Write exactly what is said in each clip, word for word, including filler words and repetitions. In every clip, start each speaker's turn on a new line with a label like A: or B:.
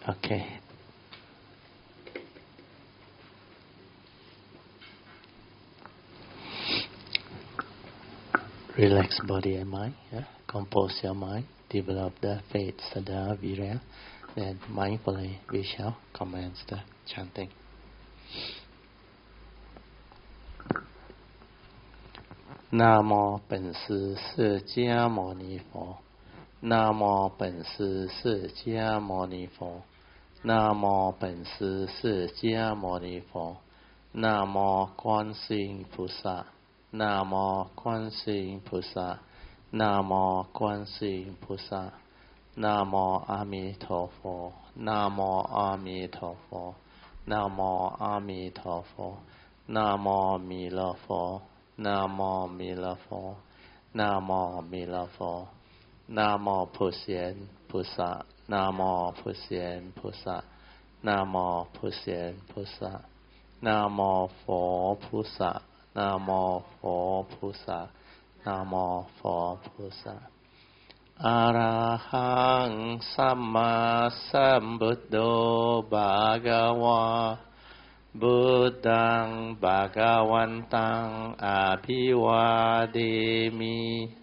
A: Okay. Relax body and mind. Yeah? Compose your mind. Develop the faith, Saddha, Virya. Then mindfully we shall commence the chanting. 南无本师释迦牟尼佛。南无本师释迦牟尼佛。南无本师释迦牟尼佛。南无观世音菩萨。南无观世音菩萨。南无观世音菩萨。南无阿弥陀佛。南无阿弥陀佛。南无阿弥陀佛。南无弥勒佛。南无弥勒佛。南无弥勒佛。南无普贤菩萨。南无普贤菩萨。南无普贤菩萨。南无佛菩萨。南无佛菩萨。南无佛菩萨。อะระหังสัมมาสัมพุทโธภะคะวะบุตตังภะคะวันตังอะภิวาเทมิ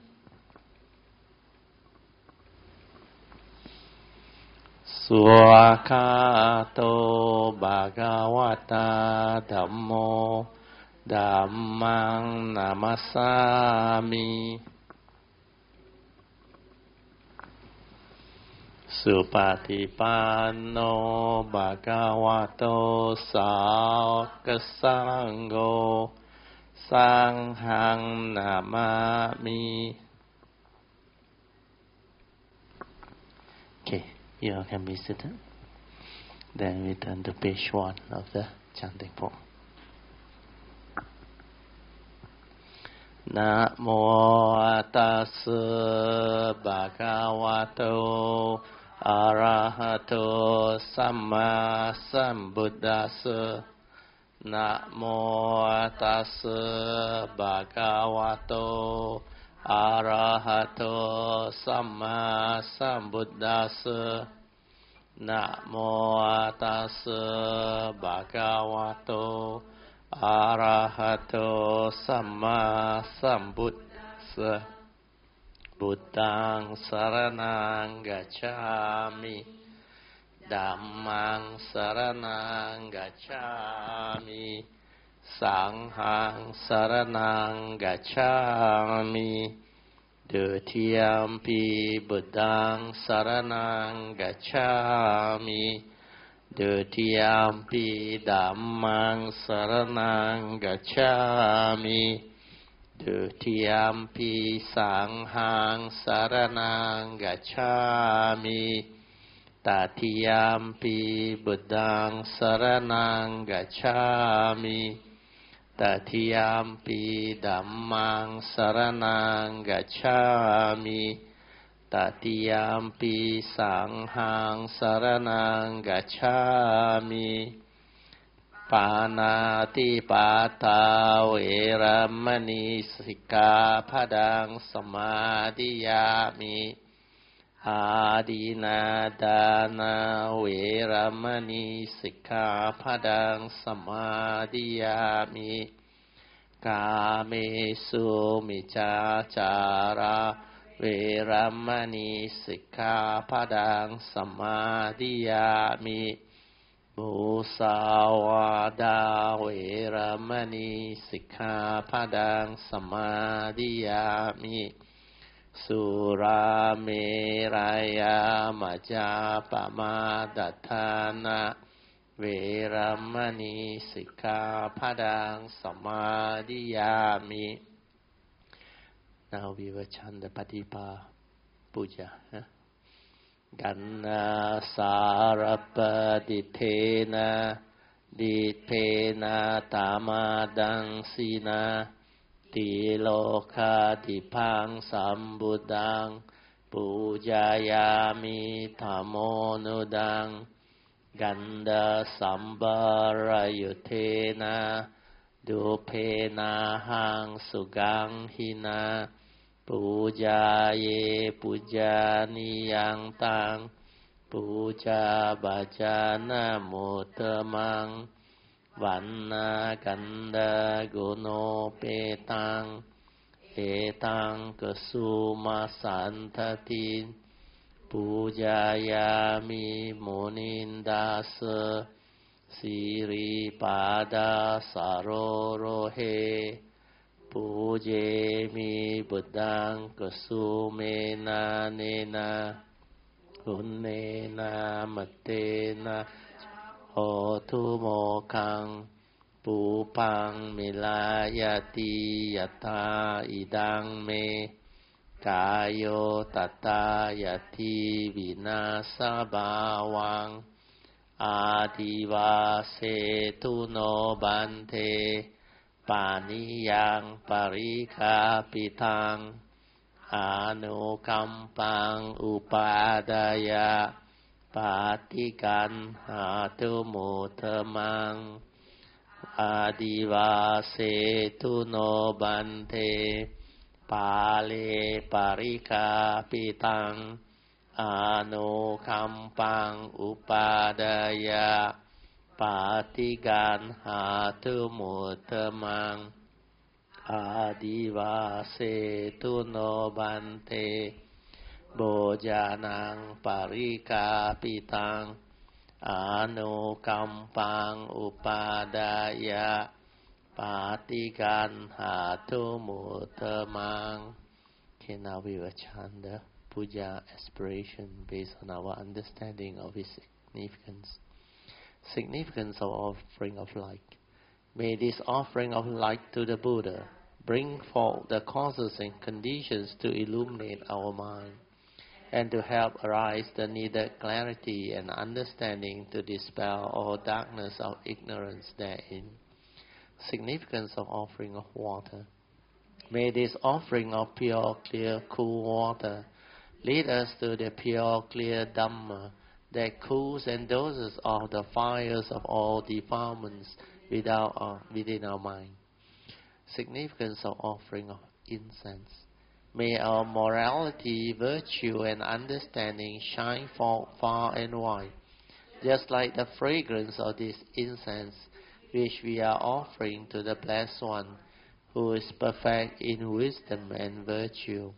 A: สุขะโตภะคะวะตาธัมโมธัมมังนะมัสสามิสุปฏิปันโนภะคะวะโตสาวกสังโฆสังฆังนะมามิ Okay, you all can be seated. Then we turn to page one of the chanting form. นะโมตัสสะภะคะวะโตอะระหะโตสัมมาสัมพุทธัสสะนะโมตัสสะภะคะวะโตอะระหะโตสัมมาสัมพุทธัสสะนะโมตัสสะภะคะวะโตอะระหะโตสัมมาสัมพุทธัสสะพุทธังสรณังกัจฉามิธัมมังสรณังกัจฉามิสังฆังสรณังกัจฉามิดุติยมปิพุทธังสรณังกัจฉามิดุติยมปิธัมมังสรณังกัจฉามิดุติยมปิสังฆังสรณังกัจฉามิตติยมปิพุทธังสรณังกัจฉามิตติยมปิธัมมังสรณังกัจฉามิตติยมปิสังฆังสรณังกัจฉามิปานาติปาตาเวรมณีสิกขาปะทังสมาธิยามิอาดินาดานาเวรมณีสิกขาปะทังสมาธิยามิกาเมสุมิจฉาจาราเวรมณีสิกขาปะทังสมาธิยามิมุสาวาทาเวรมณีสิกขาปะทังสมาธิยามิสุราเมรัยมัจจาปมาดัฏฐานะเวรมณีสิกขาปะทังสมาธิยามิ Now we will chant the Patipa Puja. Ganna sarapa ditena ditpena tamadang sina tiloka dipang sambudang pujayami tamonudang ganda sambarayutena dupena hang sugang hina puja ye puja niyang tang ปูจาบาจานาโมตมังวันนากันดากุโนเปตังเอตังกสุมาสันทติปูจายามิโมนินดาสสิริปาดาสารโรเฮปูเจมิบุตตังกสุเมนาเนนาหุนเนนามเตนะโหทุโมคังปูปังมิลายติยตาอิดังเมกายโยตตายติวินาสบาวังอาทิวาเสตุโนบันเทปานิยังปริคาปิตังอานุกัมปังอุปาดายะปาติกันหาตุมุตมังอาดิวาเสตุโนบันเทปาเลปริคาปิตังอานุคัมปังอุปาดายะปาติกันหาตุมุตมังอาดิวาเสตุโนบันเทโบจานังปริกาปิตังอานุกัมปังอุปาดายะปาติกันหาตุมุตมัง Okay, now we will chant the puja aspiration based on our understanding of its significance. Significance of offering of light. May this offering of light to the Buddha bring forth the causes and conditions to illuminate our mind and to help arise the needed clarity and understanding to dispel all darkness of ignorance therein. Significance of offering of water. May this offering of pure, clear, cool water lead us to the pure, clear Dhamma that cools and doses off the fires of all defilements without our, within our mind. Significance of offering of incense. May our morality, virtue, and understanding shine forth far and wide, just like the fragrance of this incense which we are offering to the Blessed One, who is perfect in wisdom and virtue.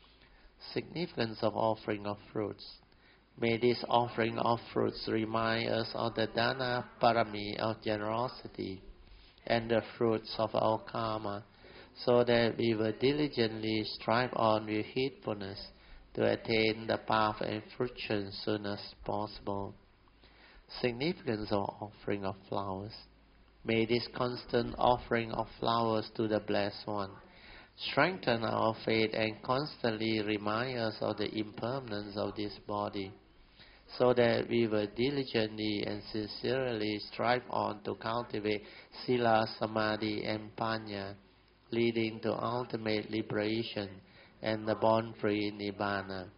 A: Significance of offering of fruits. May this offering of fruits remind us of the Dana Parami of generosity and the fruits of our karma, so that we will diligently strive on with heedfulness to attain the path and fruition soon as possible. Significance of offering of flowers. May this constant offering of flowers to the Blessed One strengthen our faith and constantly remind us of the impermanence of this body, so that we will diligently and sincerely strive on to cultivate Sila, Samadhi, and Panya, leading to ultimate liberation and the born-free Nibbana.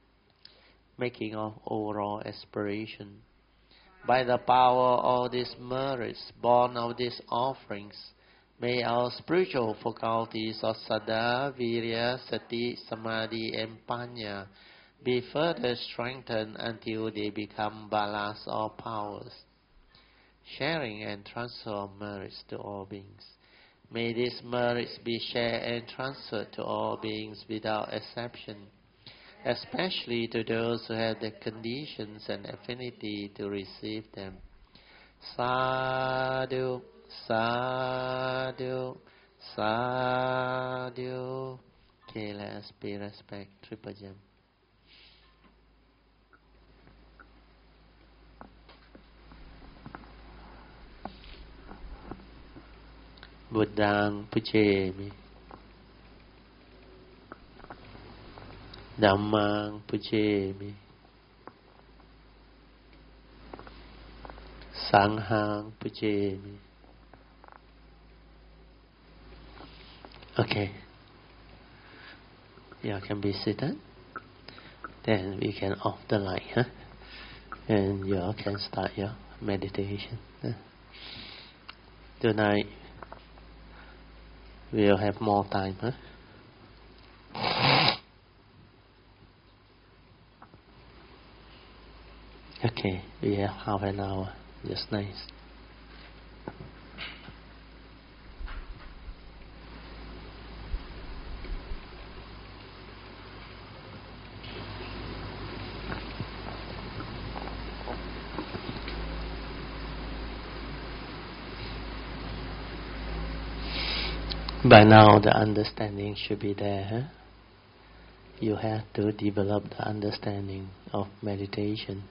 A: Making of overall aspiration. By the power of these merits born of these offerings, may our spiritual faculties of Saddha, Virya, Sati, Samadhi, and Panya be further strengthened until they become balas or powers. Sharing and transfer of merits to all beings. May these merits be shared and transferred to all beings without exception, especially to those who have the conditions and affinity to receive them. Sadhu, sadhu, sadhu. Okay, let us pay respect. Triple gem. Buddhang pucemi. Dhammang pucemi. Sanghang pucemi. Okay. You can be seated. Then we can off the light, huh? And you all can start your meditation. Huh? Tonight we'll have more time, huh? Okay, we have half an hour. Just nice. By now the understanding should be there. Huh? You have to develop the understanding of meditation.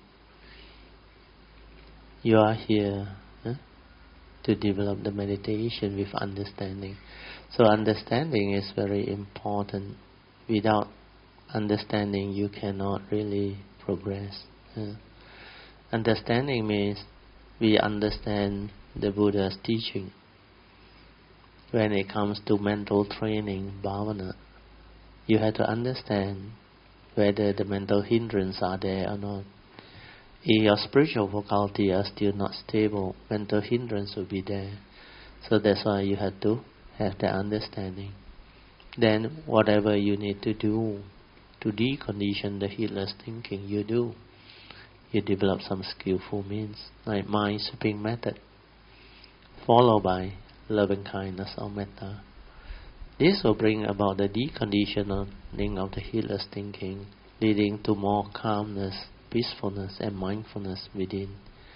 A: You are here huh, to develop the meditation with understanding. So understanding is very important. Without understanding, you cannot really progress. Huh? Understanding means we understand the Buddha's teaching. When it comes to mental training, bhavana, you have to understand whether the mental hindrances are there or not. If your spiritual faculty are still not stable, mental hindrance will be there. So that's why you have to have the understanding. Then whatever you need to do to decondition the heedless thinking, you do. You develop some skillful means, like mind sweeping method, followed by loving kindness or metta. This will bring about the deconditioning of the heedless thinking, leading to more calmness, peacefulness and mindfulness within.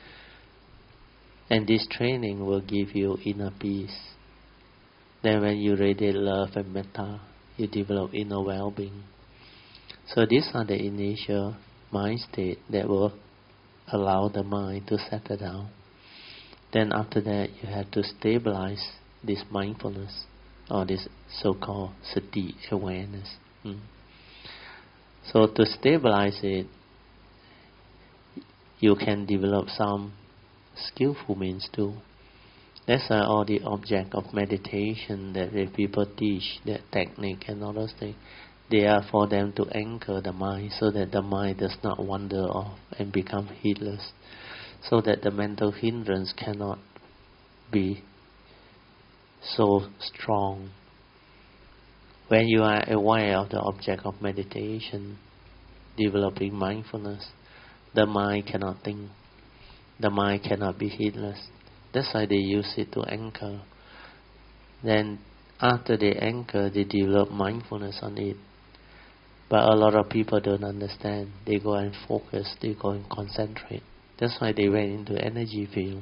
A: And this training will give you inner peace. Then when you radiate love and metta, you develop inner well-being. So these are the initial mind state that will allow the mind to settle down. Then after that, you have to stabilize this mindfulness, or this so-called sati, awareness. Mm. So to stabilize it, you can develop some skillful means too. That's why all the object of meditation that the people teach, that technique and all those things, they are for them to anchor the mind so that the mind does not wander off and become heedless, so that the mental hindrance cannot be so strong. When you are aware of the object of meditation, developing mindfulness, the mind cannot think, the mind cannot be heedless. That's why they use it to anchor. Then after they anchor, they develop mindfulness on it. But a lot of people don't understand. They go and focus, they go and concentrate. That's why they went into energy field.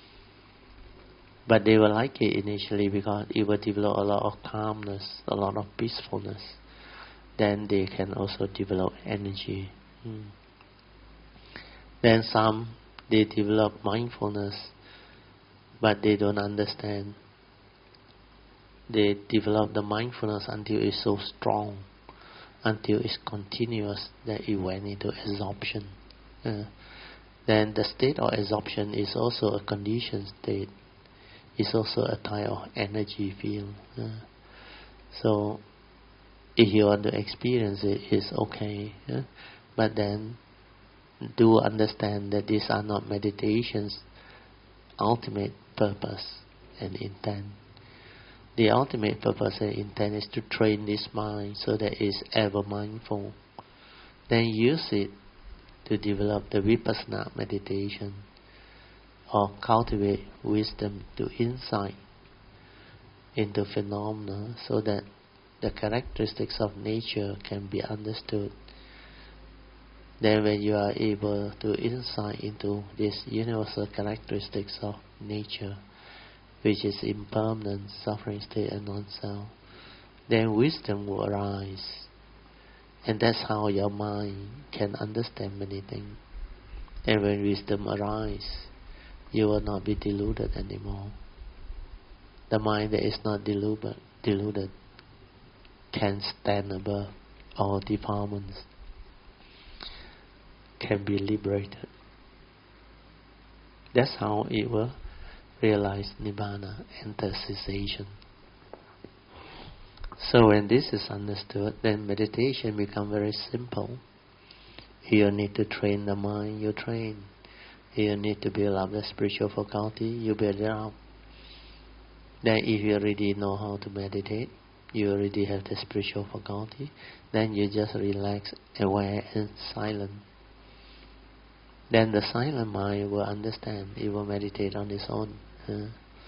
A: But they will like it initially because it will develop a lot of calmness, a lot of peacefulness. Then they can also develop energy. Hmm. Then some, they develop mindfulness, but they don't understand. They develop the mindfulness until it's so strong, until it's continuous, that it went into absorption. Uh, then the state of absorption is also a conditioned state. It's also a type of energy field. Uh, so if you want to experience it, it's okay. Uh, but then do understand that these are not meditation's ultimate purpose and intent. The ultimate purpose and intent is to train this mind so that it's ever mindful. Then use it to develop the vipassana meditation, or cultivate wisdom to insight into phenomena so that the characteristics of nature can be understood. Then when you are able to insight into these universal characteristics of nature, which is impermanent, suffering state and non-self, then wisdom will arise. And that's how your mind can understand many things. And when wisdom arises, you will not be deluded anymore. The mind that is not deluded, deluded can stand above all defilements, can be liberated. That's how it will realize Nibbana, enter cessation. So when this is understood, then meditation becomes very simple. You need to train the mind, you train. You need to build up the spiritual faculty, you build it up. Then if you already know how to meditate, you already have the spiritual faculty, then you just relax, aware and silent. then the silent mind will understand. It will meditate on its own. Uh,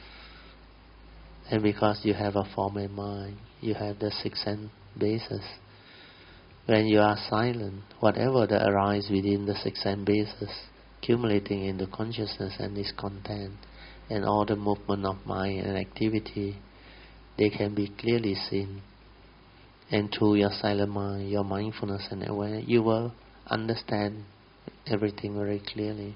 A: and because you have a formal mind, you have the six sense basis. When you are silent, whatever that arises within the six sense basis, accumulating into consciousness and its content, and all the movement of mind and activity, they can be clearly seen. And through your silent mind, your mindfulness and awareness, you will understand everything very clearly.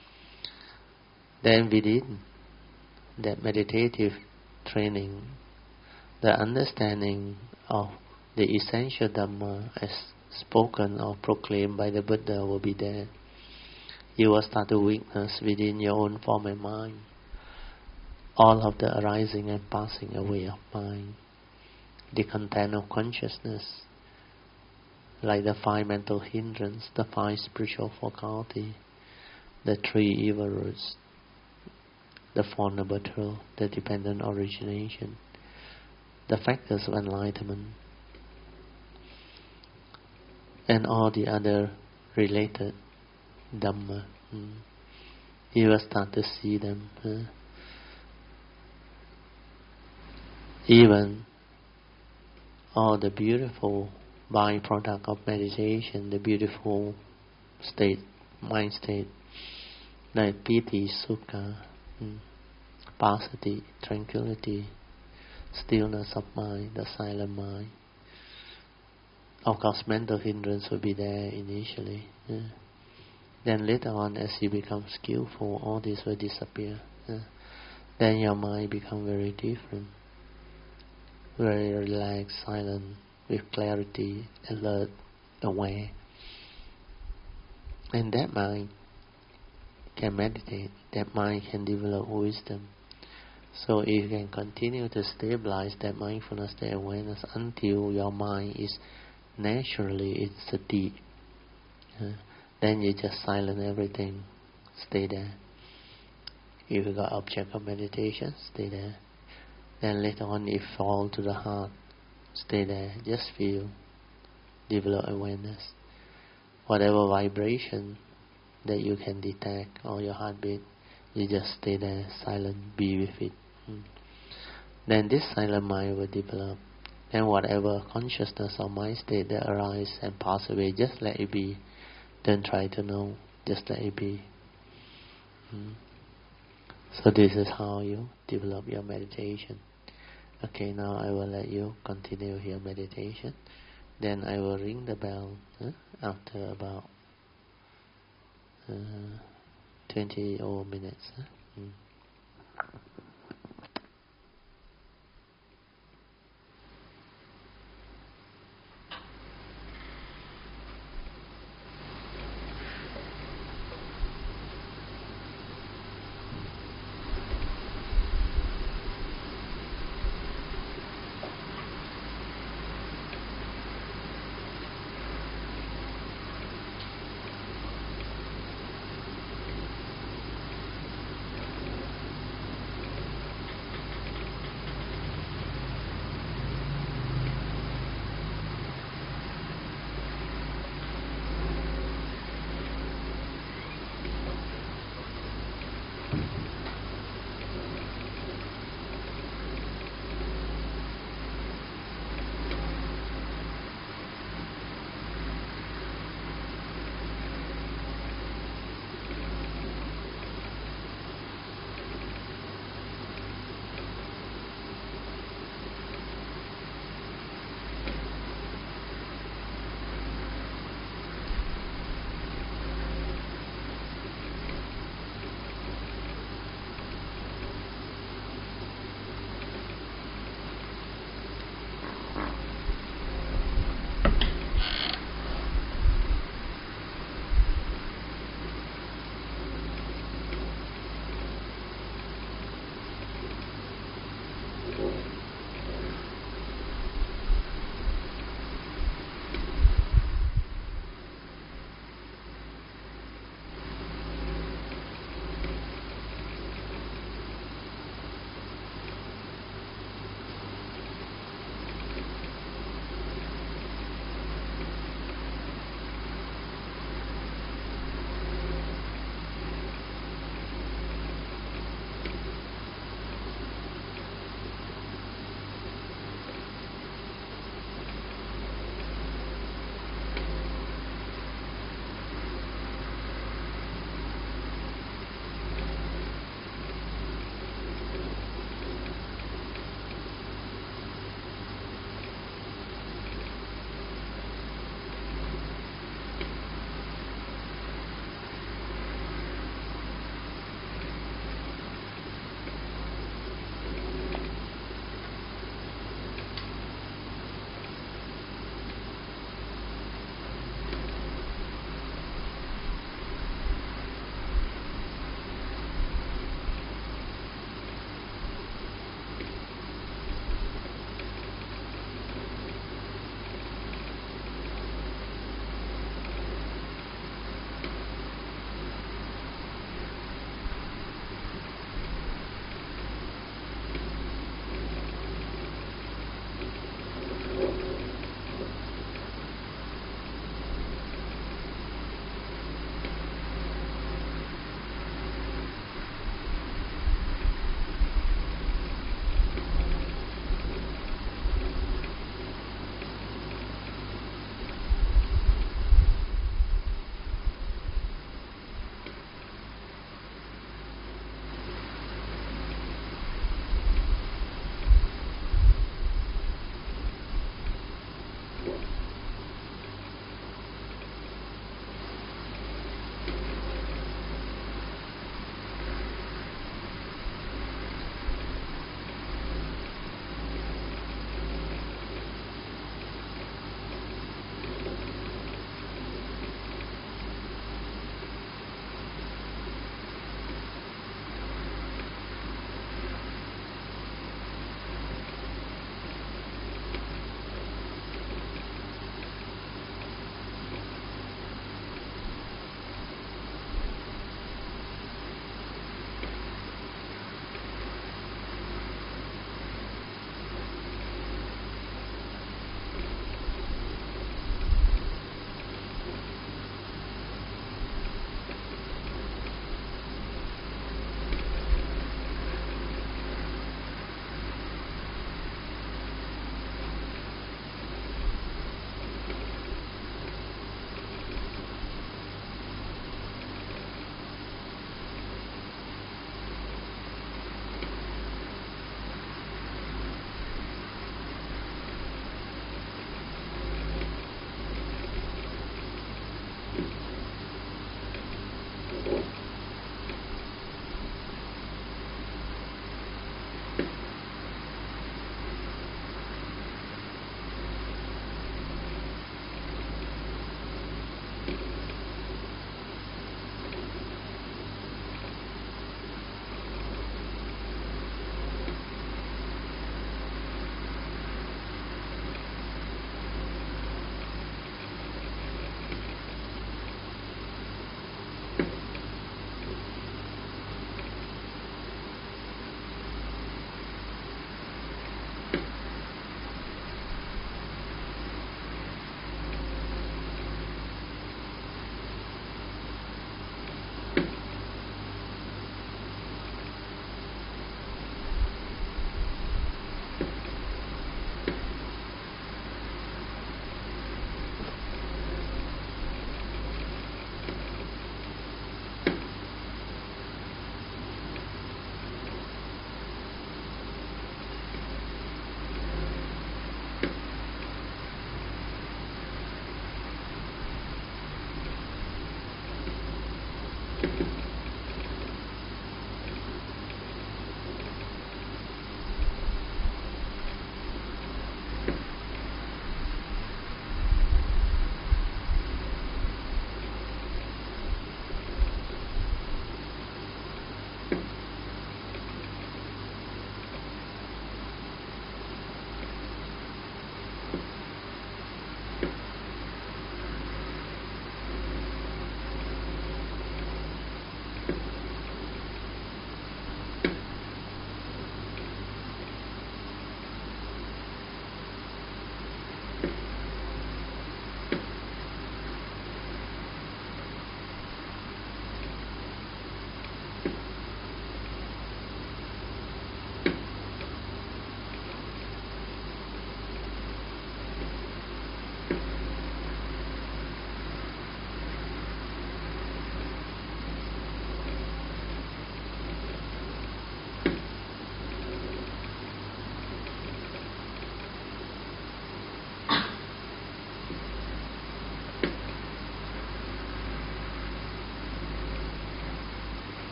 A: Then within that meditative training, the understanding of the essential Dhamma as spoken or proclaimed by the Buddha will be there. You will start to witness within your own form and mind all of the arising and passing away of mind, the content of consciousness, like the five mental hindrance, the five spiritual faculty, the three evil roots, the four noble truths, the dependent origination, the factors of enlightenment, and all the other related Dhamma. Mm. You will start to see them. Uh, even all the beautiful byproduct of meditation, the beautiful state, mind state, like piti, sukha, mm, passaddhi, tranquility, stillness of mind, the silent mind. Of course, mental hindrance will be there initially. Yeah. Then later on, as you become skillful, all this will disappear. Yeah. Then your mind become very different, very relaxed, silent, with clarity, alert, aware. And that mind can meditate. That mind can develop wisdom. So if you can continue to stabilize that mindfulness, that awareness, until your mind is naturally in sati, uh, then you just silence everything, stay there. If you got object of meditation, stay there. Then later on, if fall to the heart, stay there, just feel, develop awareness. Whatever vibration that you can detect, or your heartbeat, you just stay there, silent, be with it. Hmm. Then this silent mind will develop. And whatever consciousness or mind state that arises and pass away, just let it be. Don't try to know, just let it be. Hmm. So this is how you develop your meditation. Okay, now I will let you continue your meditation. Then I will ring the bell huh, after about uh, twenty or minutes. Huh? Hmm.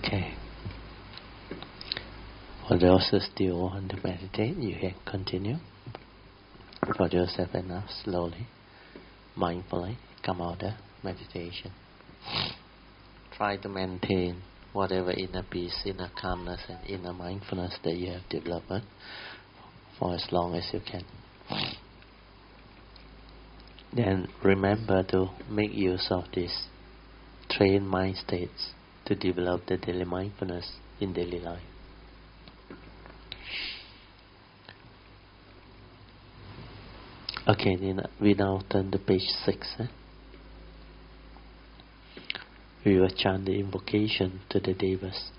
A: Okay. For those who still want to meditate, you can continue. For yourself enough, slowly, mindfully, come out of meditation. Try to maintain whatever inner peace, inner calmness, and inner mindfulness that you have developed for as long as you can. Then remember to make use of these trained mind states to develop the daily mindfulness in daily life. Okay, we now turn to page six. Eh? We will chant the invocation to the Devas.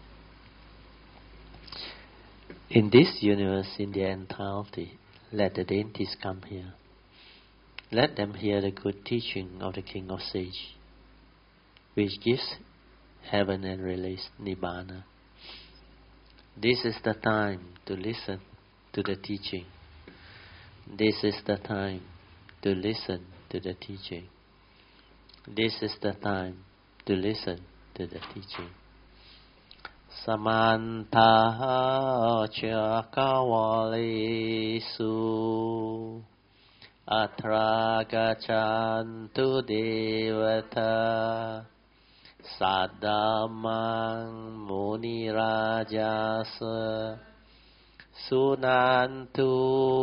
A: In this universe, in their entirety, let the deities come here. Let them hear the good teaching of the King of Sage, which gives heaven and release Nibbana. This is the time to listen to the teaching. This is the time to listen to the teaching. This is the time to listen to the teaching. Samanta Chakawalisu Atra Gachantu Devata Saddamang Muni Rajasa Sunantu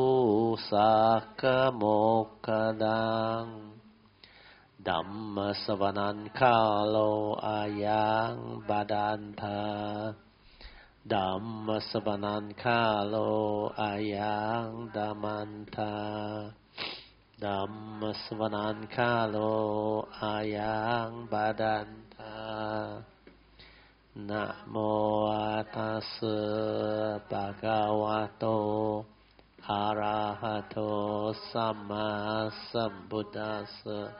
A: Sakamokadang Dhamma Savanan Kalo Ayang Badanta Dhamma Savanan Kalo Ayang Damanta Dhamma Savanan Kalo Ayang Badanta Namo Tassa Bhagavato Arahato Samma Sambuddhassa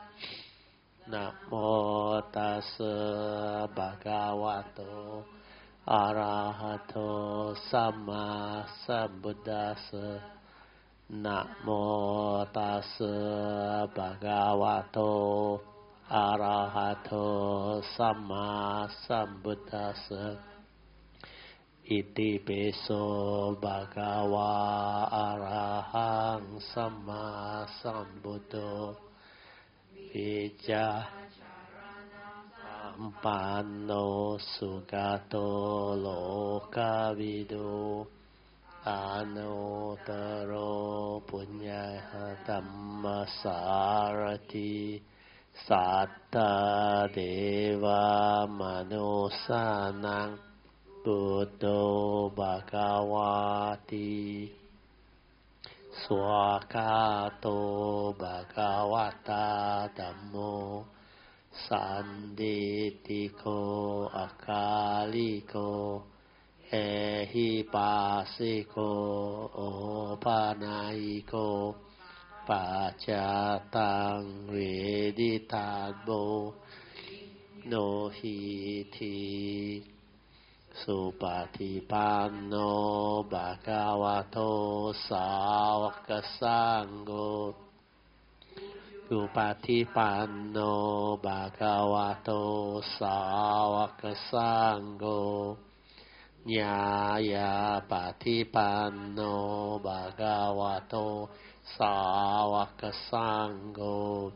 A: Namo Tassa Bhagavato Arahato Samma Sambuddhassa Namo Tassa Bhagavato Arahato Samma Sambuddhassa Iti Peso Bhagava Arahang Samma Sambuddho Vijja Sampanno Sugato Lokavido Anotaro Punya Dhamma Sarati Satta Deva Manusanang Buddho Bhagavati Swakato Bhagavata Dhammo Sanditiko Akaliko Ehipasiko Opanaiko Pachatang Veditadbo Nohiti Supatipanno Bhagavato Sāvaka-sangho Supatipanno Bhagavato Sāvaka-sangho Nyaya Patipanno Bhagavato Sāvaka-sangho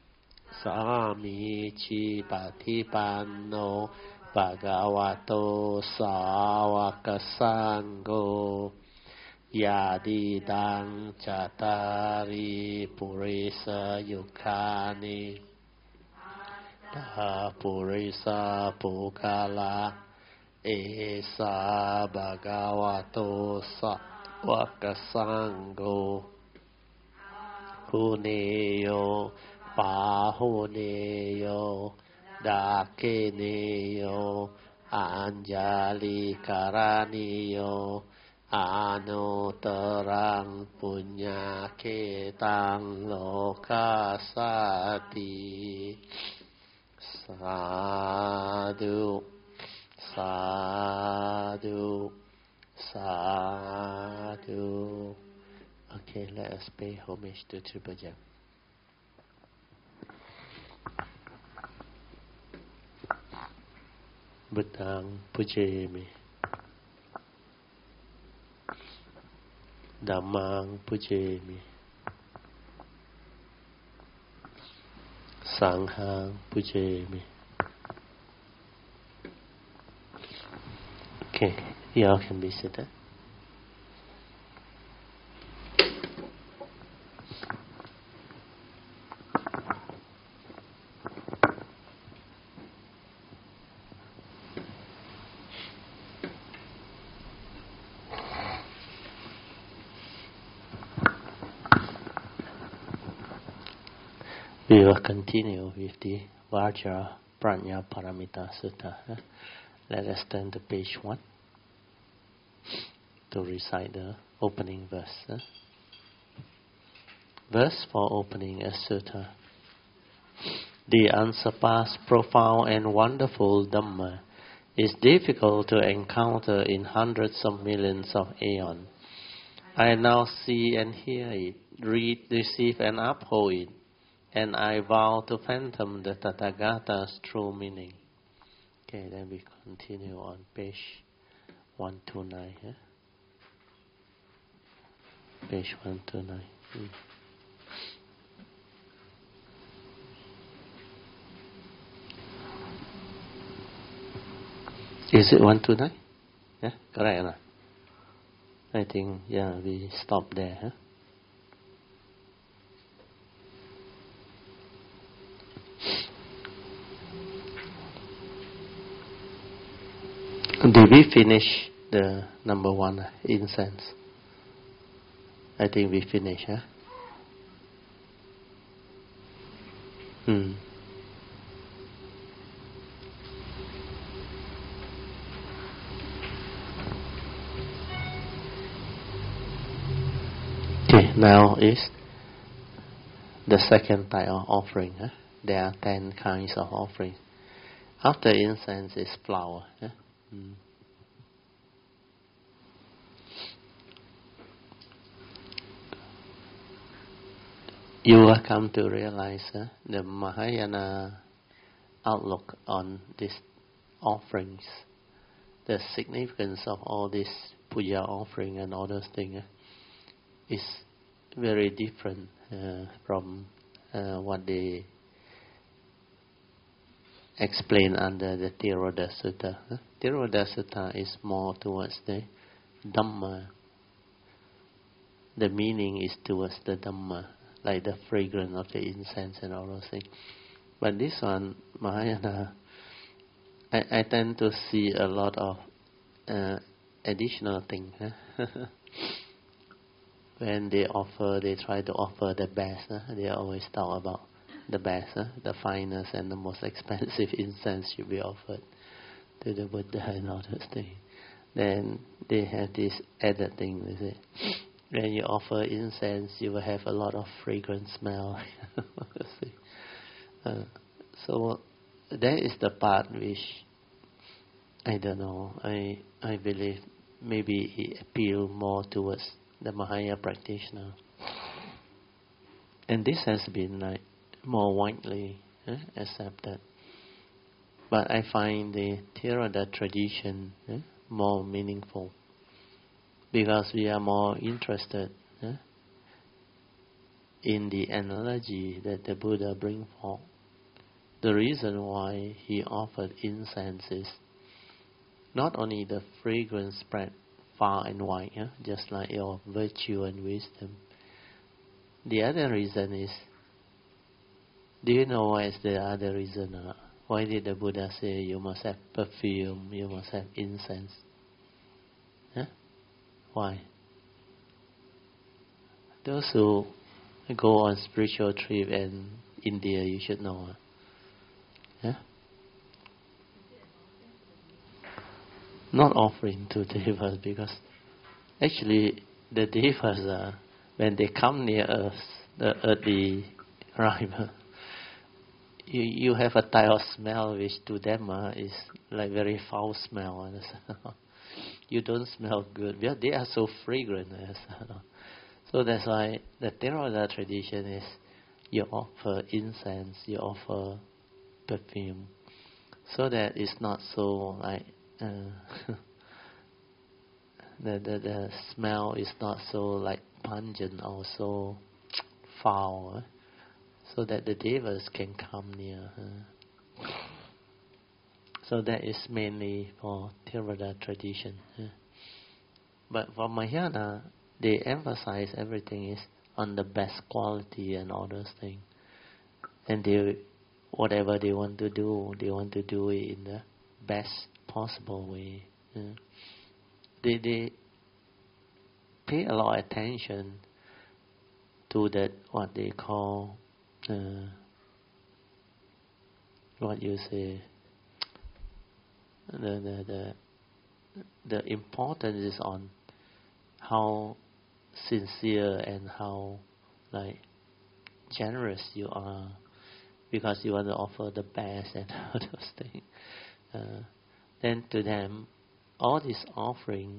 A: Samici Patipanno Bhagavato Sāvaka-sangho Yadidang Cattari Purisa Yukkani Ta Purisa Pukala Esa Bhagavato Sāvaka-sangho Huneyo Pahuneyo Dakeneyo Anjali Karaniyo Anutarang Punyaketang Lokasati Sadhu Sadhu Sadhu. Okay, let us pay homage to Triple Gem. Buddhang pujemi. Dhammang pujemi. Sanghang pujemi. Okay, y'all can be seated. We will continue with the Vajra Prajna Paramita Sutta. Let us turn to page one to recite the opening verse. Verse for opening a sutta. The unsurpassed, profound and wonderful Dhamma is difficult to encounter in hundreds of millions of aeons. I now see and hear it, read, receive and uphold it, and I vow to fathom the Tathagata's true meaning. Okay, then we continue on page one twenty-nine. Yeah? Page one twenty-nine. Hmm. Is it one twenty-nine? Yeah, correct. Right? I think, yeah, we stop there. Huh? Did we finish the number one, uh, incense? I think we finished, huh? Hmm. Okay, now is the second type of offering. Huh? There are ten kinds of offerings. After incense is flower. Huh? Hmm. You will come to realize uh, the Mahayana outlook on these offerings, the significance of all this puja offering and all those things uh, is very different uh, from uh, what they explain under the Tiroda Sutta. Uh, Tiroda Sutta is more towards the Dhamma. The meaning is towards the Dhamma, like the fragrance of the incense and all those things. But this one, Mahayana, I, I tend to see a lot of uh, additional things. Huh? When they offer, they try to offer the best. Huh? They always talk about the best, huh? The finest and the most expensive incense should be offered to the Buddha and all those things. Then they have this added thing, is it? When you offer incense, you will have a lot of fragrant smell. uh, so that is the part which I don't know. I I believe maybe it appeal more towards the Mahayana practitioner, and this has been like more widely eh, accepted. But I find the Theravada tradition eh, more meaningful, because we are more interested eh, in the analogy that the Buddha brings forth. The reason why he offered incense is not only the fragrance spread far and wide, eh, just like your virtue and wisdom. The other reason is, do you know what is the other reason? Uh, why did the Buddha say you must have perfume, you must have incense? Huh? Why? Those who go on spiritual trip in India, you should know. Huh? Not offering to devas, because actually the devas, uh, when they come near us, the earthly rival, you you have a type of smell which to them uh, is like very foul smell. You don't smell good. They are so fragrant. So that's why the Theravada tradition is you offer incense, you offer perfume. so that it's not so like uh, the, the the smell is not so like pungent or so foul, eh? So that the devas can come near. Uh. So that is mainly for Theravada tradition. Uh. But for Mahayana, they emphasize everything is on the best quality and all those things. And they, whatever they want to do, they want to do it in the best possible way. Uh. They they pay a lot of attention to that what they call uh, what you say the the the the importance is on how sincere and how like generous you are, because you want to offer the best and all those things. Uh, then to them, all this offering,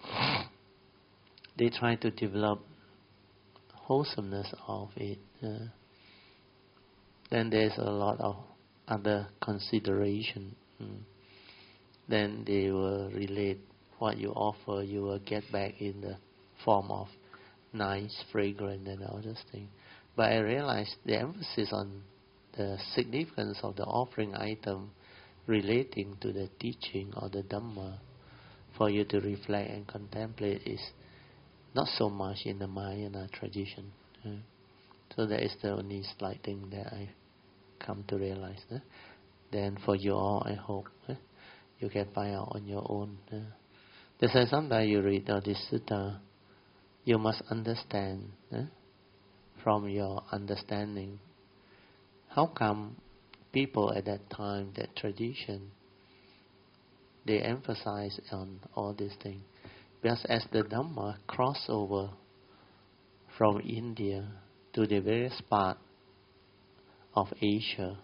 A: they try to develop wholesomeness of it. Uh, then there's a lot of other consideration. Mm. Then they will relate what you offer, you will get back in the form of nice, fragrant, and all those things. But I realized the emphasis on the significance of the offering item relating to the teaching or the Dhamma for you to reflect and contemplate is not so much in the Mahayana tradition. Uh, so that is the only slight thing that I come to realize. Uh. Then for you all, I hope uh, you can find out on your own. Uh. That's why sometimes you read all this sutta, you must understand uh, from your understanding how come people at that time, that tradition, they emphasize on all these things. Because as the Dhamma cross over from India to the various part of Asia,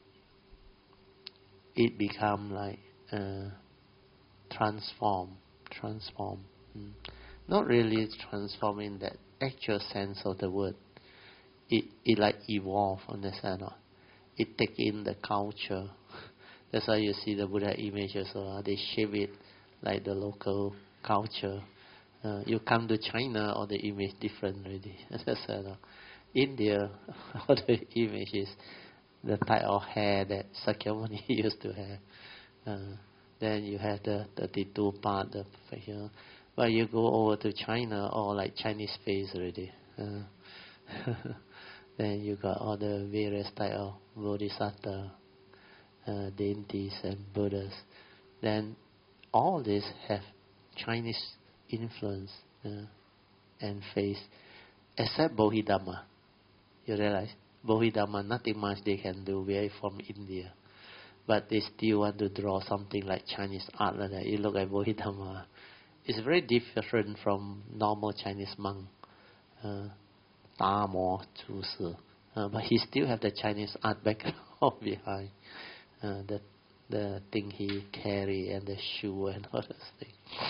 A: it become like uh, transform, transform. Mm. Not really transform in that actual sense of the word. It it like evolve, understand or not? It take in the culture. That's why you see the Buddha images, uh, they shape it like the local culture. Uh, you come to China, all the image different already. That's uh, India, all the image is the type of hair that Sakyamuni used to have. Uh, then you have the thirty-two part, the facial. But you go over to China, all like Chinese face already. Uh, then you got all the various type of bodhisattva, uh, deities and Buddhas. Then all this have Chinese influence uh, and face, except Bodhidharma. You realize Bodhidharma, nothing much they can do. We are from India, but they still want to draw something like Chinese art like that. You look at Bodhidharma, it's very different from normal Chinese monk. Uh, Damo Zhu uh, but he still have the Chinese art background behind uh, the the thing he carry and the shoe and all those things.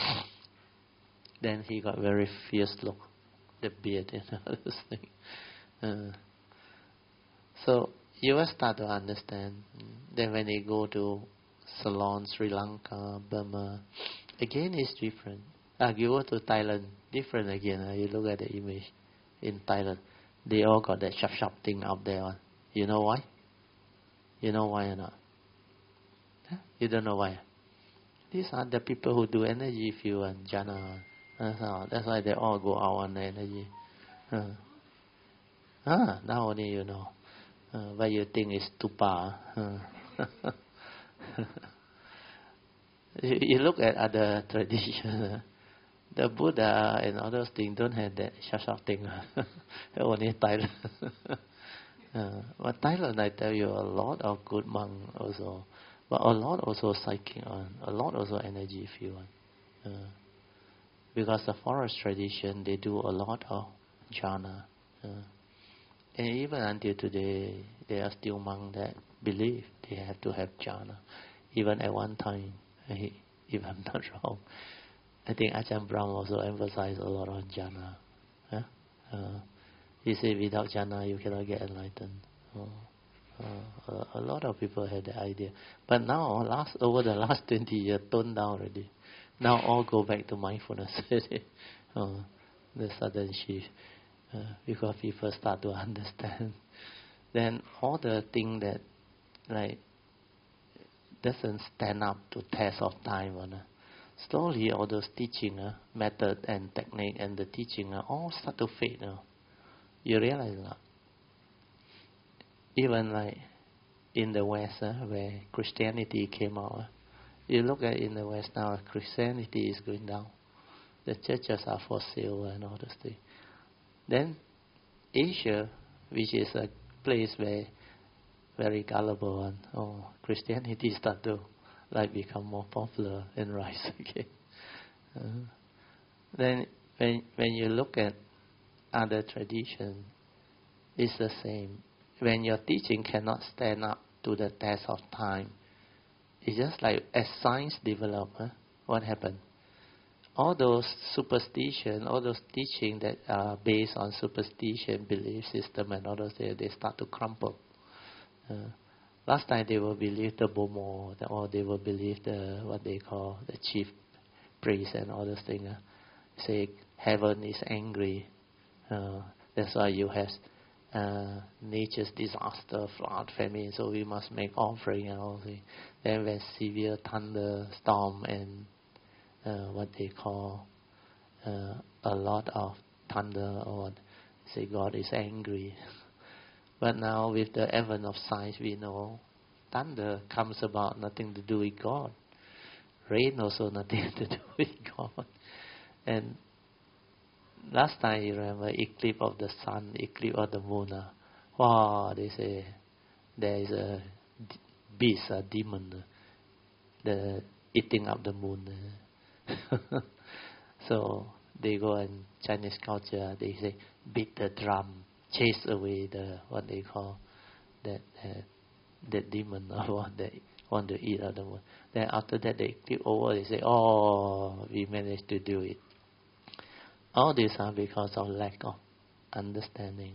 A: Then he got very fierce look, the beard and all those things. Uh, so you will start to understand. Then when they go to Ceylon, Sri Lanka, Burma, again it's different. Uh, you go to Thailand, different again. Uh, you look at the image in Thailand, they all got that sharp sharp thing up there. You know why? You know why or not? Huh? You don't know why? These are the people who do energy field and jhana. That's, how, that's why they all go out on the energy. Uh. Ah, now only you know. Uh, but you think it's tupa. Uh. you, you look at other traditions. The Buddha and all those things don't have that sharp sharp thing. Only Thailand. uh, but Thailand, I tell you, a lot of good monks also. But a lot also psychic on. A lot also energy field on. Uh, because the forest tradition, they do a lot of jhana. Uh, and even until today, there are still monks that believe they have to have jhana. Even at one time, if I'm not wrong. I think Ajahn Brahm also emphasized a lot on jhana. Huh? Uh, he said without jhana you cannot get enlightened. Oh. Uh, a, a lot of people had the idea. But now, last over the last twenty years, toned down already. Now all go back to mindfulness. uh, the sudden shift. Uh, because people start to understand. Then all the thing that like doesn't stand up to test of time. Uh, slowly all those teaching, uh, method and technique and the teaching uh, all start to fade. Uh. You realize that? Even like in the West, uh, where Christianity came out, uh, you look at in the West now, Christianity is going down. The churches are for sale and all those things. Then Asia, which is a place where very gullible and oh, Christianity start to like become more popular and rise again. Uh, then when when you look at other traditions, it's the same. When your teaching cannot stand up to the test of time, it's just like as science develop, huh, what happened? All those superstition, all those teaching that are based on superstition, belief system and all those, they, they start to crumble. Uh, last time they will believe the Bomo, or they will believe the, what they call the chief priest and all those things. Uh, say heaven is angry. Uh, that's why you have uh, nature's disaster, flood, famine, so we must make offering and all that. Then when severe thunder, storm and Uh, what they call uh, a lot of thunder, or say God is angry. But now with the advent of science, we know thunder comes about nothing to do with God. Rain also nothing to do with God. And last time you remember eclipse of the sun, eclipse of the moon. Uh, wow, they say there is a beast, a demon, the eating up the moon. Uh, so they go in Chinese culture, they say beat the drum, chase away the what they call that uh, that demon or what they want to eat out the moon. Then after that they click over, they say, oh, we managed to do it. All these are because of lack of understanding.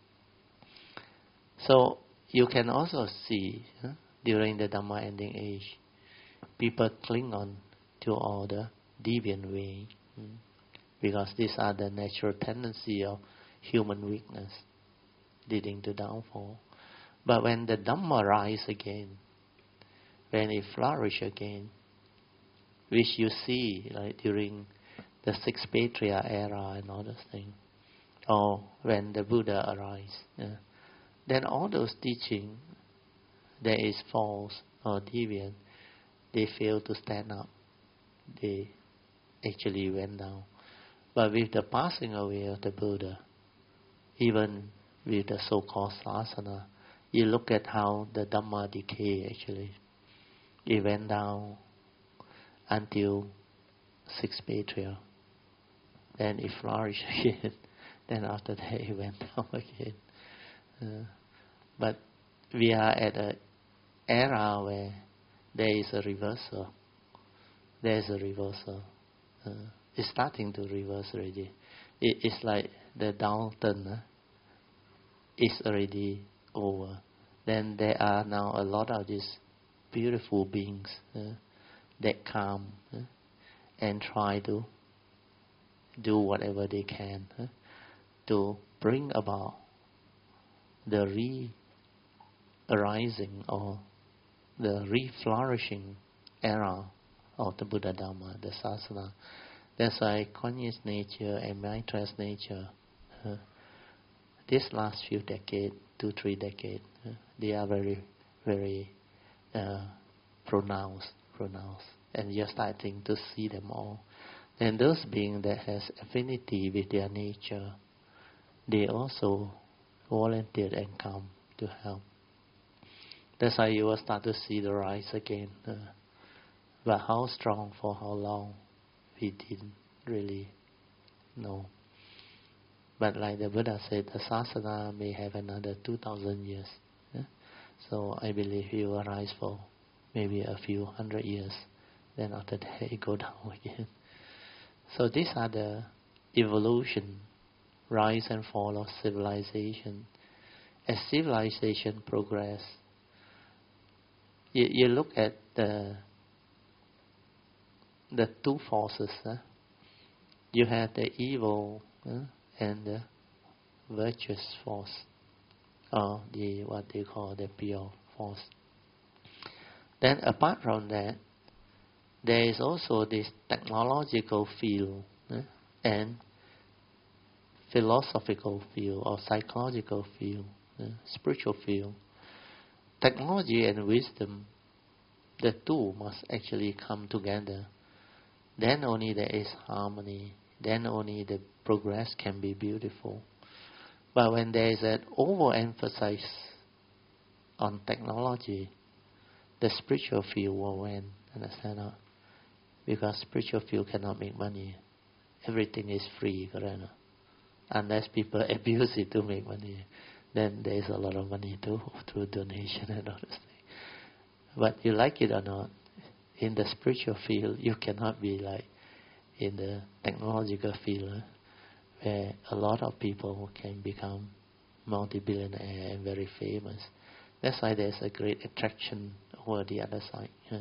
A: So you can also see huh, during the Dhamma ending age, people cling on to all the deviant way, hmm? because these are the natural tendency of human weakness leading to downfall. But when the Dhamma rise again, when it flourish again, which you see like during the six patriarch era and all those things, or when the Buddha arise, yeah, then all those teaching that is false or deviant, they fail to stand up. They actually went down. But with the passing away of the Buddha, even with the so-called sasana, you look at how the Dhamma decay actually. It went down until six patriarch. Then it flourished again. Then after that it went down again. Uh, but we are at an era where there is a reversal. There is a reversal. Uh, it's starting to reverse already. It, it's like the downturn uh, is already over. Then there are now a lot of these beautiful beings uh, that come uh, and try to do whatever they can uh, to bring about the re-arising or the re-flourishing era of the Buddha Dhamma, the Sasana. That's why conscious nature and mindless nature, uh, this last few decades, two, three decades, uh, they are very, very uh, pronounced, pronounced. And you're starting to see them all. And those beings that has affinity with their nature, they also volunteer and come to help. That's why you will start to see the rise again. Uh, but how strong, for how long, we didn't really know. But like the Buddha said, the Sasana may have another two thousand years. Yeah? So I believe it will rise for maybe a few hundred years. Then after that it go down again. So these are the evolution, rise and fall of civilization. as civilization progress, you, you look at the the two forces. Huh? You have the evil huh, and the virtuous force, or the what they call the pure force. Then apart from that, there is also this technological field huh, and philosophical field or psychological field, huh, spiritual field. Technology and wisdom, the two must actually come together. Then only there is harmony. Then only the progress can be beautiful. But when there is an overemphasis on technology, the spiritual field will win. Understand? Not? Because spiritual field cannot make money. Everything is free, correct? Unless people abuse it to make money, then there is a lot of money too through donation and all those things. But you like it or not, in the spiritual field, you cannot be like in the technological field, huh, where a lot of people can become multi-billionaire and very famous. That's why there's a great attraction over the other side. Huh.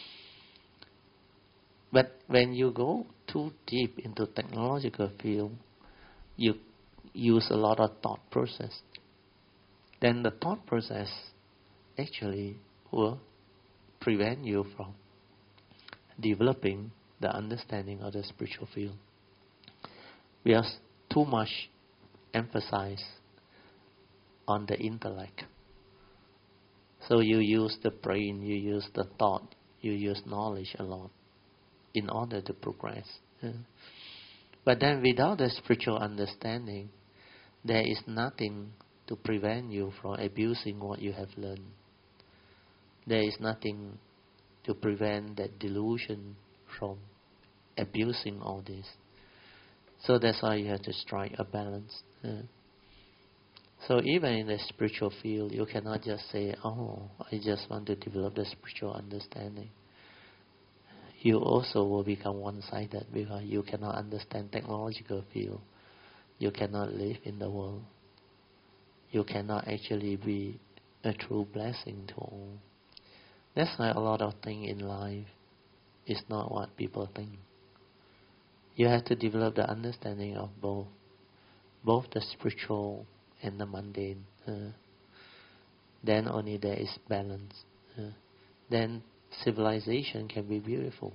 A: But when you go too deep into technological field, you use a lot of thought process. Then the thought process actually will prevent you from developing the understanding of the spiritual field. Because too much emphasis on the intellect. So you use the brain, you use the thought, you use knowledge a lot in order to progress. Yeah. But then without the spiritual understanding, there is nothing to prevent you from abusing what you have learned. There is nothing to prevent that delusion from abusing all this. So that's why you have to strike a balance. Yeah. So even in the spiritual field, you cannot just say, oh, I just want to develop the spiritual understanding. You also will become one-sided because you cannot understand technological field. You cannot live in the world. You cannot actually be a true blessing to all. That's why a lot of things in life is not what people think. You have to develop the understanding of both, both the spiritual and the mundane. Uh, then only there is balance. Uh, then civilization can be beautiful.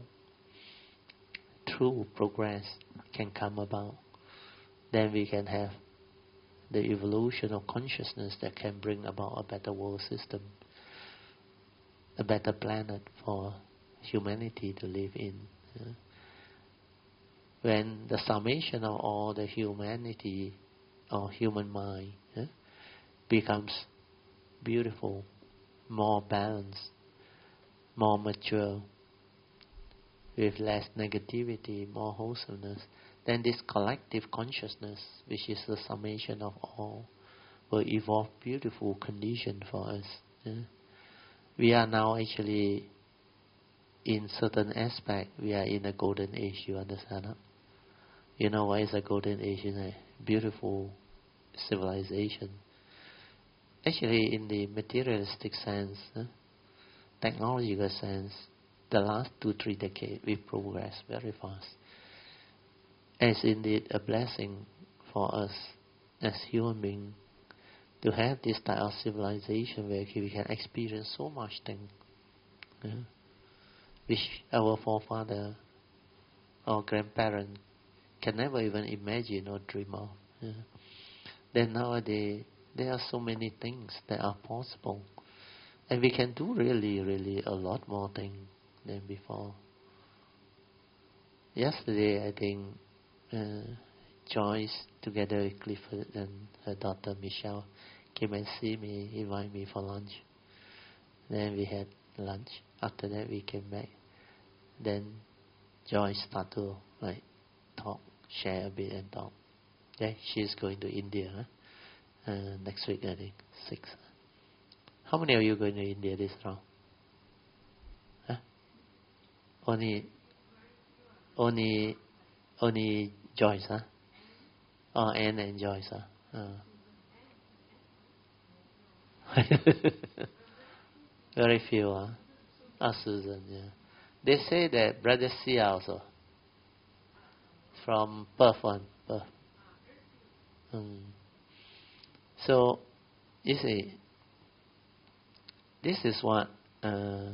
A: True progress can come about. Then we can have the evolution of consciousness that can bring about a better world system, a better planet for humanity to live in. Uh, when the summation of all the humanity or human mind uh, becomes beautiful, more balanced, more mature, with less negativity, more wholesomeness, then this collective consciousness, which is the summation of all, will evolve beautiful condition for us. Yeah? We are now actually, in certain aspect, we are in a golden age, you understand? Huh? You know why is a golden age? In a beautiful civilization. Actually, in the materialistic sense, huh? technological sense, the last two, three decades, we progress very fast. It's indeed a blessing for us as human beings to have this type of civilization where we can experience so much things, yeah, which our forefather or grandparents can never even imagine or dream of. Yeah. Then nowadays, there are so many things that are possible. And we can do really, really a lot more things than before. Yesterday, I think uh, Joyce, together with Clifford and her daughter Michelle, came and see me, invited me for lunch. Then we had lunch. After that, we came back. Then Joyce started to like talk, share a bit and talk. Yeah, she's going to India huh? uh, next week, I think, six. How many of you going to India this round? Huh? Only, only, only Joyce, huh? Oh, Anne and Joyce, huh? Uh. Very few, huh? Ah, Susan, yeah. They say that Brother Sia also. From Perth one, Perth. Mm. So, you see, this is what uh,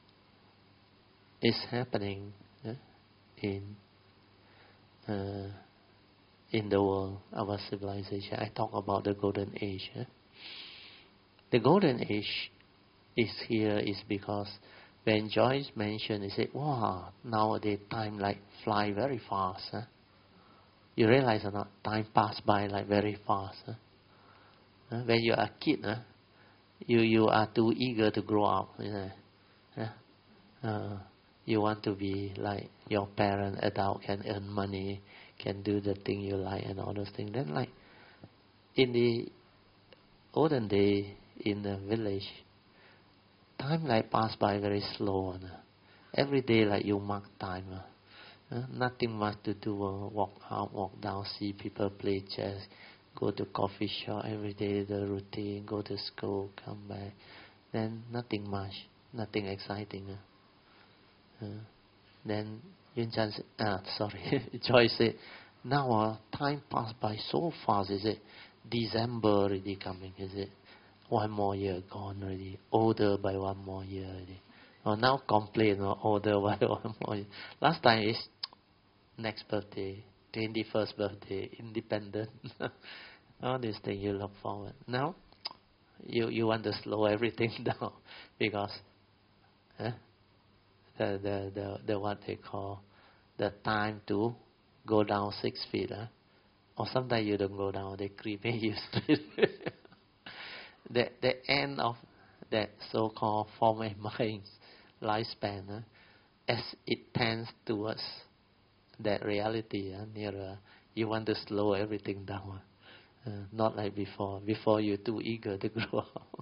A: is happening uh, in uh, in the world, our civilization. I talk about the golden age. Eh? The golden age is here is because when Joyce mentioned, he said, wow, nowadays time like fly very fast. Eh? You realize or not, time pass by like very fast. Eh? Uh, when you are a kid, eh? you, you are too eager to grow up. You know? eh? uh, you want to be like your parent, adult, can earn money, can do the thing you like and all those things. Then like in the olden day in the village, time like pass by very slow. Uh. Every day like you mark time. Uh. Uh, nothing much to do. Uh, walk out, walk down, see people play chess, go to coffee shop every day, the routine, go to school, come back. Then nothing much, nothing exciting. Uh. Uh. Then Yun Chan said, ah, sorry, Joy said, now uh, time passed by so fast, is it? December already coming, is it? One more year gone already. Older by one more year already. Oh, now complain, oh, older by one more year. Last time is next birthday, twenty-first birthday, independent. All these things you look forward. Now, you, you want to slow everything down because eh, the, the, the, the what they call the time to go down six feet. Huh? Or sometimes you don't go down, they cremate you straight. the, the end of that so-called form of mind's lifespan, huh? As it tends towards that reality uh, nearer, you want to slow everything down. Uh, not like before. Before you're too eager to grow up.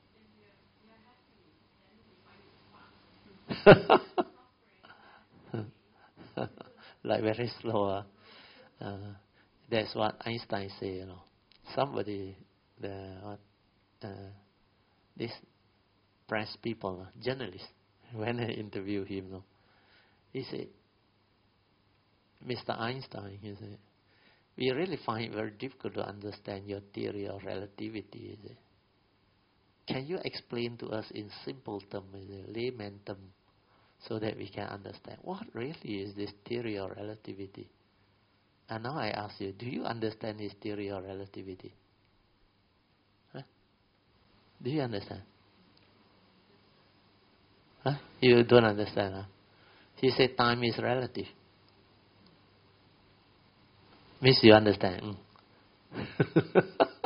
A: Like very slow. Uh, uh, that's what Einstein said, you know. Somebody, the what, uh, this press people, uh, journalists, when I interview him, you know, he said, Mister Einstein, he said, we really find it very difficult to understand your theory of relativity. Is it? Can you explain to us in simple terms, layman terms, so that we can understand what really is this theory of relativity? And now I ask you, do you understand his theory of relativity? Huh? Do you understand? Huh? You don't understand, huh? He said time is relative. Means you understand. Mm.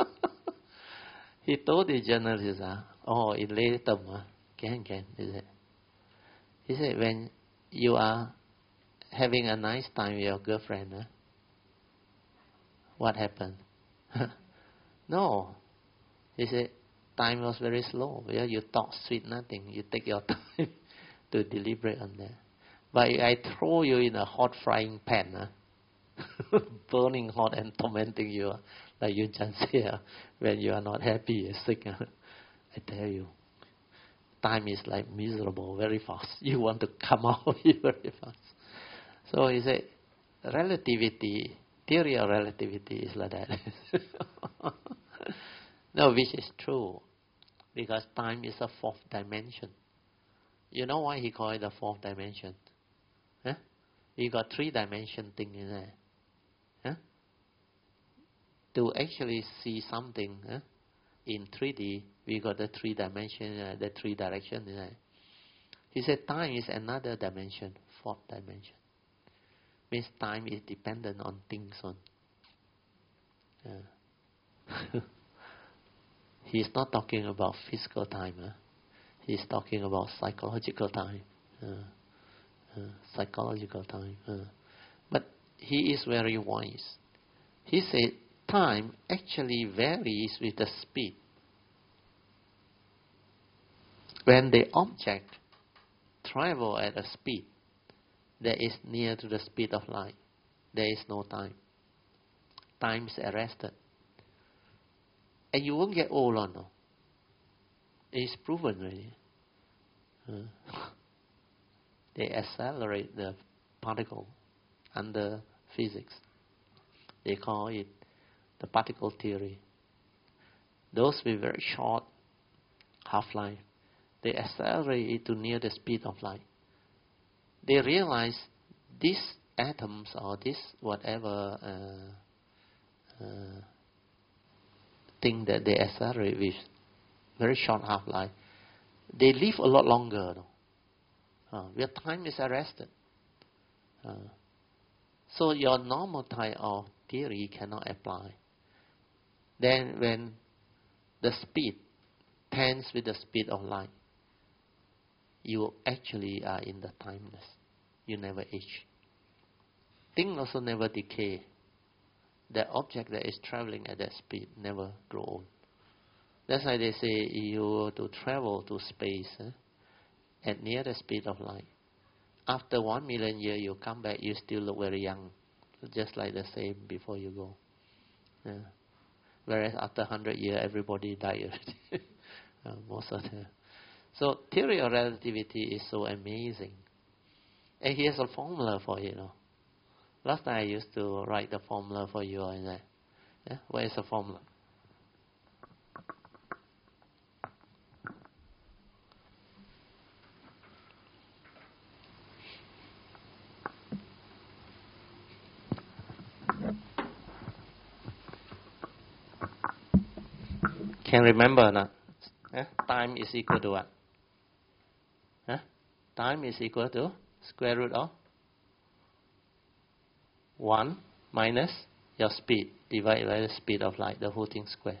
A: He told the journalist, uh, oh, in lay term, uh, can, can, is it? He said, when you are having a nice time with your girlfriend, uh, what happened? No. He said, time was very slow. Yeah, you talk sweet nothing. You take your time to deliberate on that. But if I throw you in a hot frying pan, uh, burning hot and tormenting you, uh, like you just say, uh, when you are not happy, uh, sick, uh, I tell you, time is like miserable, very fast. You want to come out very fast. So he said, relativity, theory of relativity is like that. No, which is true, because time is a fourth dimension. You know why he called it the fourth dimension? Huh? You got three dimension thing in there. Huh? To actually see something huh? in three D, we got the three dimension, uh, the three direction in there. He said time is another dimension, fourth dimension. Means time is dependent on things on. Uh. He's not talking about physical time. Huh? He's talking about psychological time. Uh, uh, psychological time. Uh. But he is very wise. He said time actually varies with the speed. When the object travel at a speed that is near to the speed of light, there is no time. Time is arrested. And you won't get old or no. It's proven really. Uh, they accelerate the particle under physics. They call it the particle theory. Those with very short half-life, they accelerate it to near the speed of light. They realize these atoms or this whatever uh, uh, thing that they accelerate with very short half-life, they live a lot longer. Uh, where time is arrested. Uh, so your normal type of theory cannot apply. Then when the speed tends with the speed of light, you actually are in the timeless. You never age. Things also never decay. The object that is traveling at that speed never grow old. That's why they say you were to travel to space eh, at near the speed of light. After one million years, you come back, you still look very young, just like the same before you go. Yeah. Whereas after one hundred years, everybody died already. uh, most of them. So theory of relativity is so amazing. And here's a formula for it. You know. Last time I used to write the formula for you. In there. Yeah? Where is the formula? Can remember or not? Eh? Time is equal to what? Eh? Time is equal to square root of one minus your speed divided by the speed of light, the whole thing square.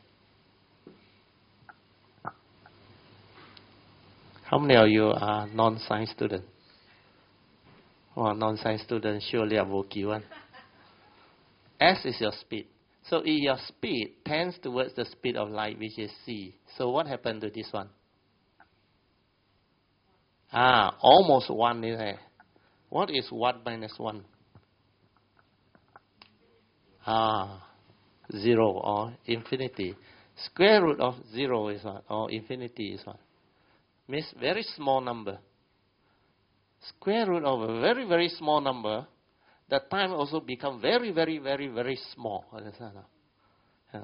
A: How many of you are non-science students? Or non-science students surely are working one. S is your speed. So if your speed tends towards the speed of light, which is c, so what happened to this one? Ah, almost one is there. What is one minus one? Ah, zero or infinity. Square root of zero is what? Or infinity is what? Means very small number. Square root of a very, very small number, the time also become very, very, very, very small. Understand? Uh,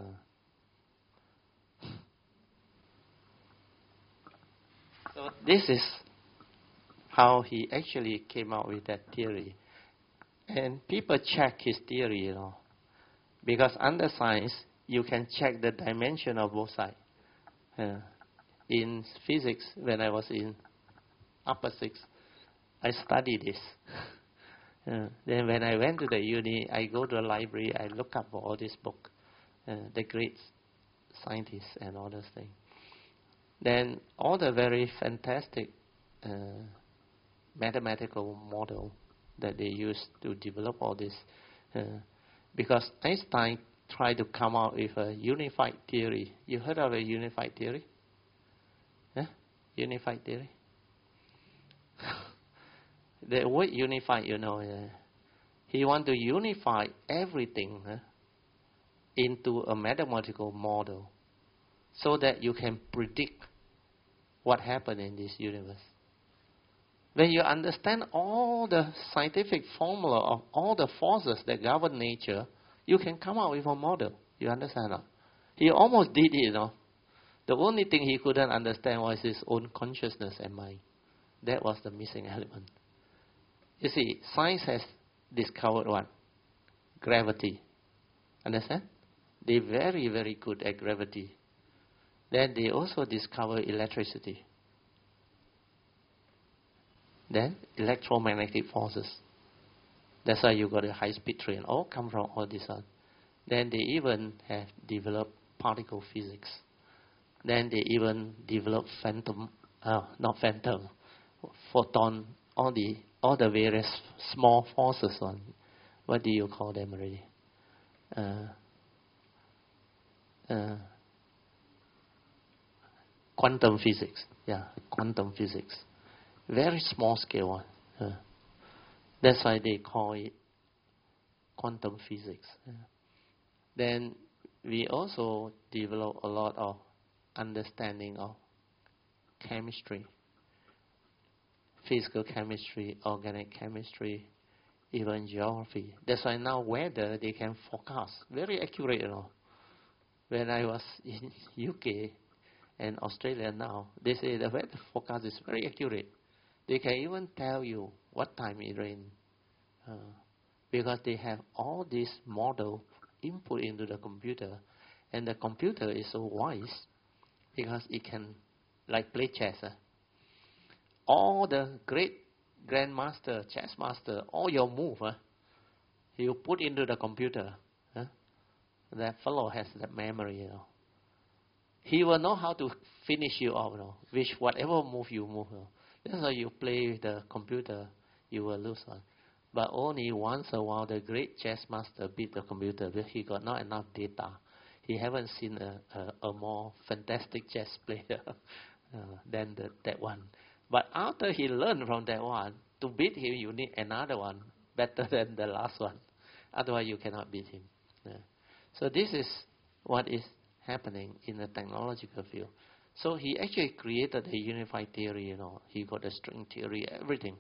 A: so this is how he actually came out with that theory. And people check his theory, you know. Because under science, you can check the dimension of both sides. Uh, in physics, when I was in upper six, I studied this. uh, then when I went to the uni, I go to the library, I look up for all this book, uh, the great scientists and all those things. Then all the very fantastic uh, mathematical model that they use to develop all this. Uh, because Einstein tried to come out with a unified theory. You heard of a unified theory? Huh? Unified theory? The word unified, you know, uh, he want to unify everything uh, into a mathematical model so that you can predict what happened in this universe. When you understand all the scientific formula of all the forces that govern nature, you can come up with a model. You understand? No? He almost did it, you know. The only thing he couldn't understand was his own consciousness and mind. That was the missing element. You see, science has discovered what? Gravity. Understand? They're very, very good at gravity. Then they also discover electricity. Then electromagnetic forces. That's why you got a high-speed train. All come from all this on. Then they even have developed particle physics. Then they even developed phantom, uh, not phantom, photon, all the all the various small forces on. What do you call them already? Uh, uh, quantum physics. Yeah, quantum physics. Very small scale one. Uh, that's why they call it quantum physics. Uh, then we also develop a lot of understanding of chemistry, physical chemistry, organic chemistry, even geography. That's why now weather they can forecast very accurate, you know. When I was in U K and Australia now, they say the weather forecast is very accurate. They can even tell you what time it rains. Uh, because they have all this model input into the computer, and the computer is so wise because it can, like play chess. Uh, all the great grandmaster, chess master, all your move, uh, you put into the computer. Uh, that fellow has that memory, you know. He will know how to finish you off, you know, which whatever move you move. You know. That's why you play with the computer, you will lose one. But only once a while the great chess master beat the computer because he got not enough data. He haven't seen a, a, a more fantastic chess player uh, than the, that one. But after he learned from that one, to beat him you need another one better than the last one. Otherwise you cannot beat him. Yeah. So this is what is happening in the technological field. So he actually created a unified theory, you know. He got a string theory, everything.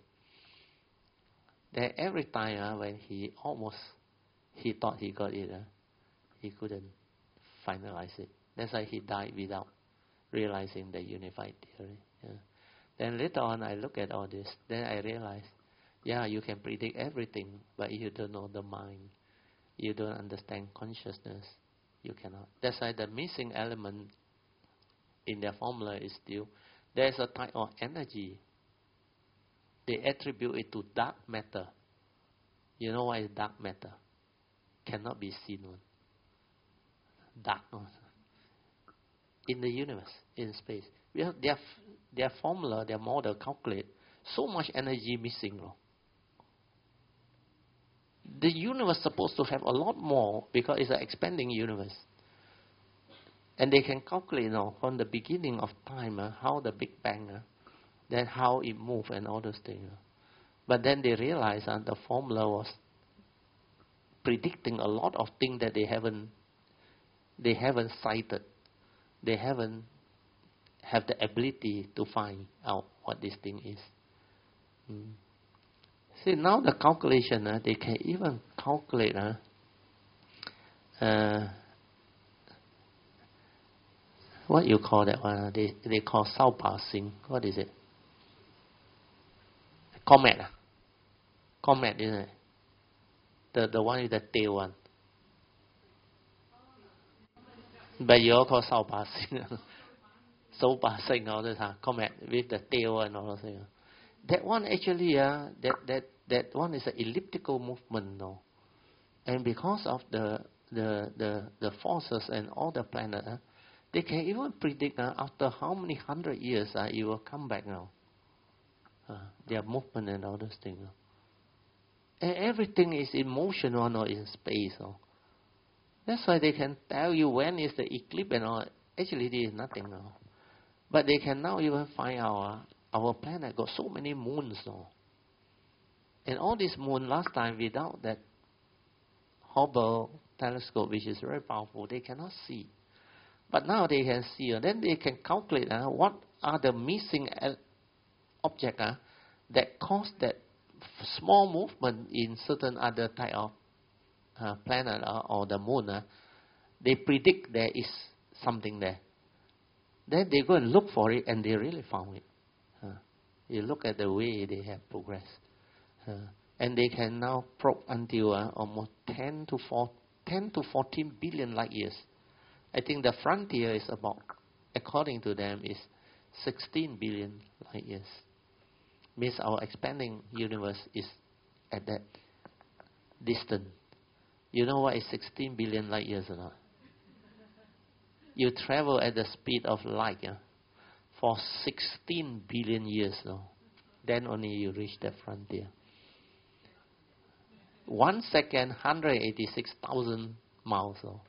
A: That every time uh, when he almost, he thought he got it, uh, he couldn't finalize it. That's why he died without realizing the unified theory. Yeah. Then later on, I look at all this. Then I realize, yeah, you can predict everything, but if you don't know the mind, you don't understand consciousness, you cannot. That's why the missing element in their formula is still, there's a type of energy. They attribute it to dark matter. You know what is dark matter? Cannot be seen one. Dark one. In the universe, in space. We have their, their formula, their model calculate so much energy missing. No? The universe is supposed to have a lot more because it's an expanding universe. And they can calculate, you know, from the beginning of time, uh, how the Big Bang, uh, then how it moved and all those things. Uh. But then they realized that uh, the formula was predicting a lot of things that they haven't, they haven't cited. They haven't have the ability to find out what this thing is. Mm. See, now the calculation, uh, they can even calculate uh, uh, what you call that one? Uh, they they call Sao Pa Sing. What is it? Comet. Uh. Comet, isn't it? The the one with the tail one. But you all call Sao Pa Sing. Sao Pa Sing all this, huh? Comet with the tail and all those things. That one actually, uh, that, that, that one is an elliptical movement, no? And because of the the the, the forces and all the planets, uh, they can even predict uh, after how many hundred years uh, it will come back now. Uh, their movement and all those things. Uh. And everything is in motion or no, in space. Uh. That's why they can tell you when is the eclipse and all. Actually, there is nothing now. But they can now even find out uh, our planet got so many moons now. And all these moons, last time, without that Hubble telescope, which is very powerful, they cannot see. But now they can see. And then they can calculate uh, what are the missing objects uh, that cause that f- small movement in certain other type of uh, planet uh, or the moon. Uh, they predict there is something there. Then they go and look for it, and they really found it. Uh, you look at the way they have progressed. Uh, and they can now probe until uh, almost ten to fourteen billion light years. I think the frontier is about, according to them, is sixteen billion light years. Means our expanding universe is at that distance. You know what is sixteen billion light years or not? You travel at the speed of light uh, for sixteen billion years. No? Then only you reach the frontier. One second, one hundred eighty-six thousand miles. No?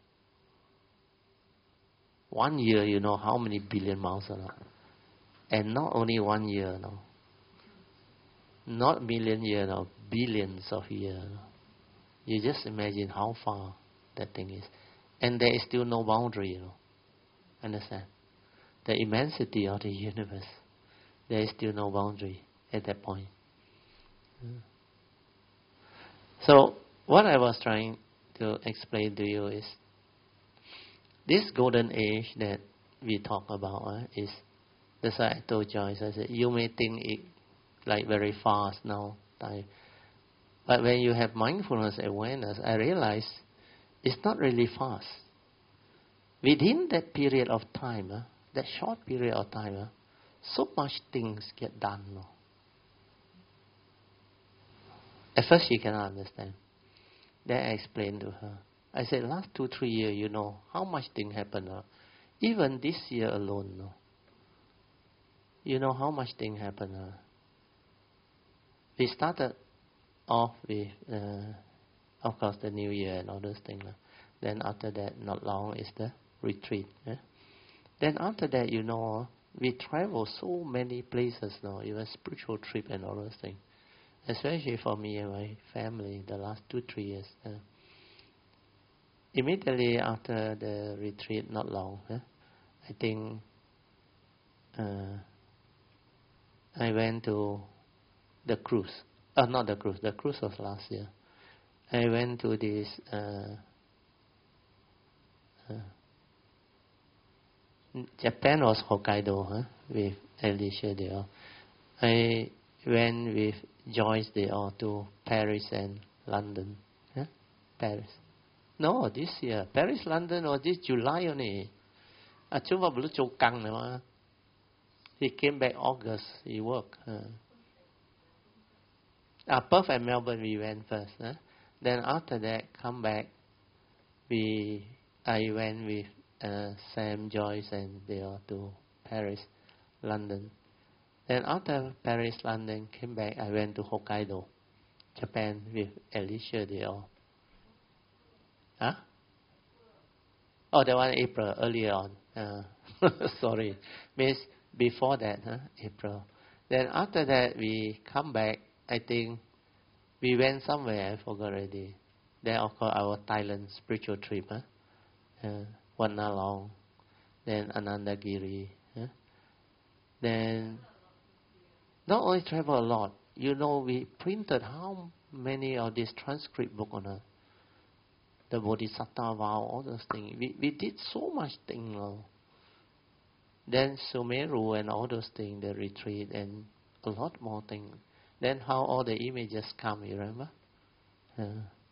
A: One year, you know how many billion miles or not? And not only one year, no. Not million years, no. Billions of years. No? You just imagine how far that thing is. And there is still no boundary, you know. Understand? the immensity of the universe. There is still no boundary at that point. So, what I was trying to explain to you is, this golden age that we talk about uh, is, that's why I told Joyce, I said, you may think it like very fast now, time. But when you have mindfulness awareness, I realize it's not really fast. Within that period of time, uh, that short period of time, uh, so much things get done. No? At first she cannot understand. Then I explained to her. I said, last two, three years, you know, how much thing happened. Uh? Even this year alone, no? You know how much thing happened. Uh? We started off with, uh, of course, the New Year and all those things. Uh? Then after that, not long, is the retreat. Yeah? Then after that, you know, we travel so many places now, even spiritual trip and all those things. Especially for me and my family, the last two, three years. Uh, immediately after the retreat, not long, uh, I think uh, I went to the cruise. Oh, not the cruise. The cruise was last year. I went to this uh, uh, Japan was Hokkaido, huh? With Alicia they all. I went with Joyce they all to Paris and London. Huh? Paris. No, this year. Paris, London was this July only. À, chúng vào lúc châu căng này mà. He came back August. He worked. Uh. Ah, Perth and Melbourne we went first. Huh? Then after that, come back. We I went with uh, Sam, Joyce, and they all to Paris, London. Then after Paris, London, came back. I went to Hokkaido, Japan with Alicia. They all. Huh? Oh, that one April earlier on. Uh, sorry, means before that, huh? April. Then after that we come back. I think we went somewhere. I forgot already. Then of course our Thailand spiritual trip, huh? Uh, Wat Nalong, then Anandagiri. Huh? Then not only travel a lot. You know, we printed how many of these transcript book on a the Bodhisattva vow, all those things. We we did so much thing now. Then Sumeru and all those things, the retreat and a lot more things. Then how all the images come, you remember? Uh,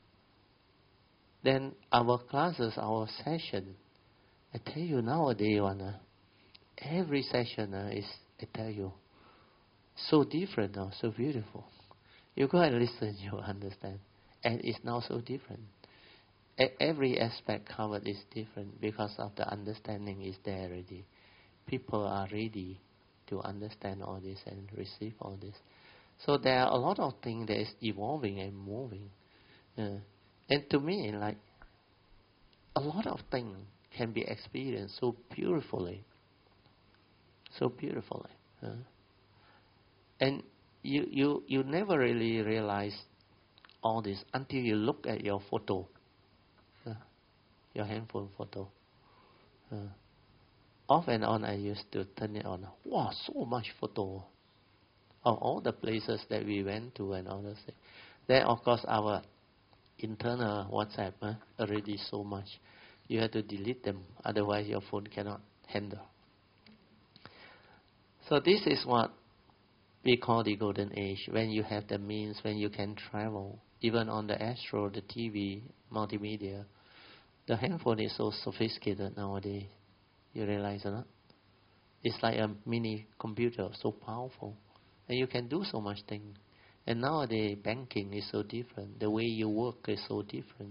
A: then our classes, our session. I tell you nowadays, one, uh, every session uh, is, I tell you, so different now, so beautiful. You go and listen, you understand. And it's now so different. Every aspect covered is different because of the understanding is there already. People are ready to understand all this and receive all this. So there are a lot of things that is evolving and moving. Uh, and to me, like, a lot of things can be experienced so beautifully. So beautifully. Uh, and you, you, you never really realize all this until you look at your photo. Your handphone photo. Uh, off and on, I used to turn it on. Wow, so much photo of all the places that we went to and all those things. Then, of course, our internal WhatsApp uh, already so much. You have to delete them, otherwise your phone cannot handle. So this is what we call the golden age. When you have the means, when you can travel, even on the astro, the T V, multimedia. The handphone is so sophisticated nowadays. You realize or not? It's like a mini computer, so powerful. And you can do so much things. And nowadays, banking is so different. The way you work is so different.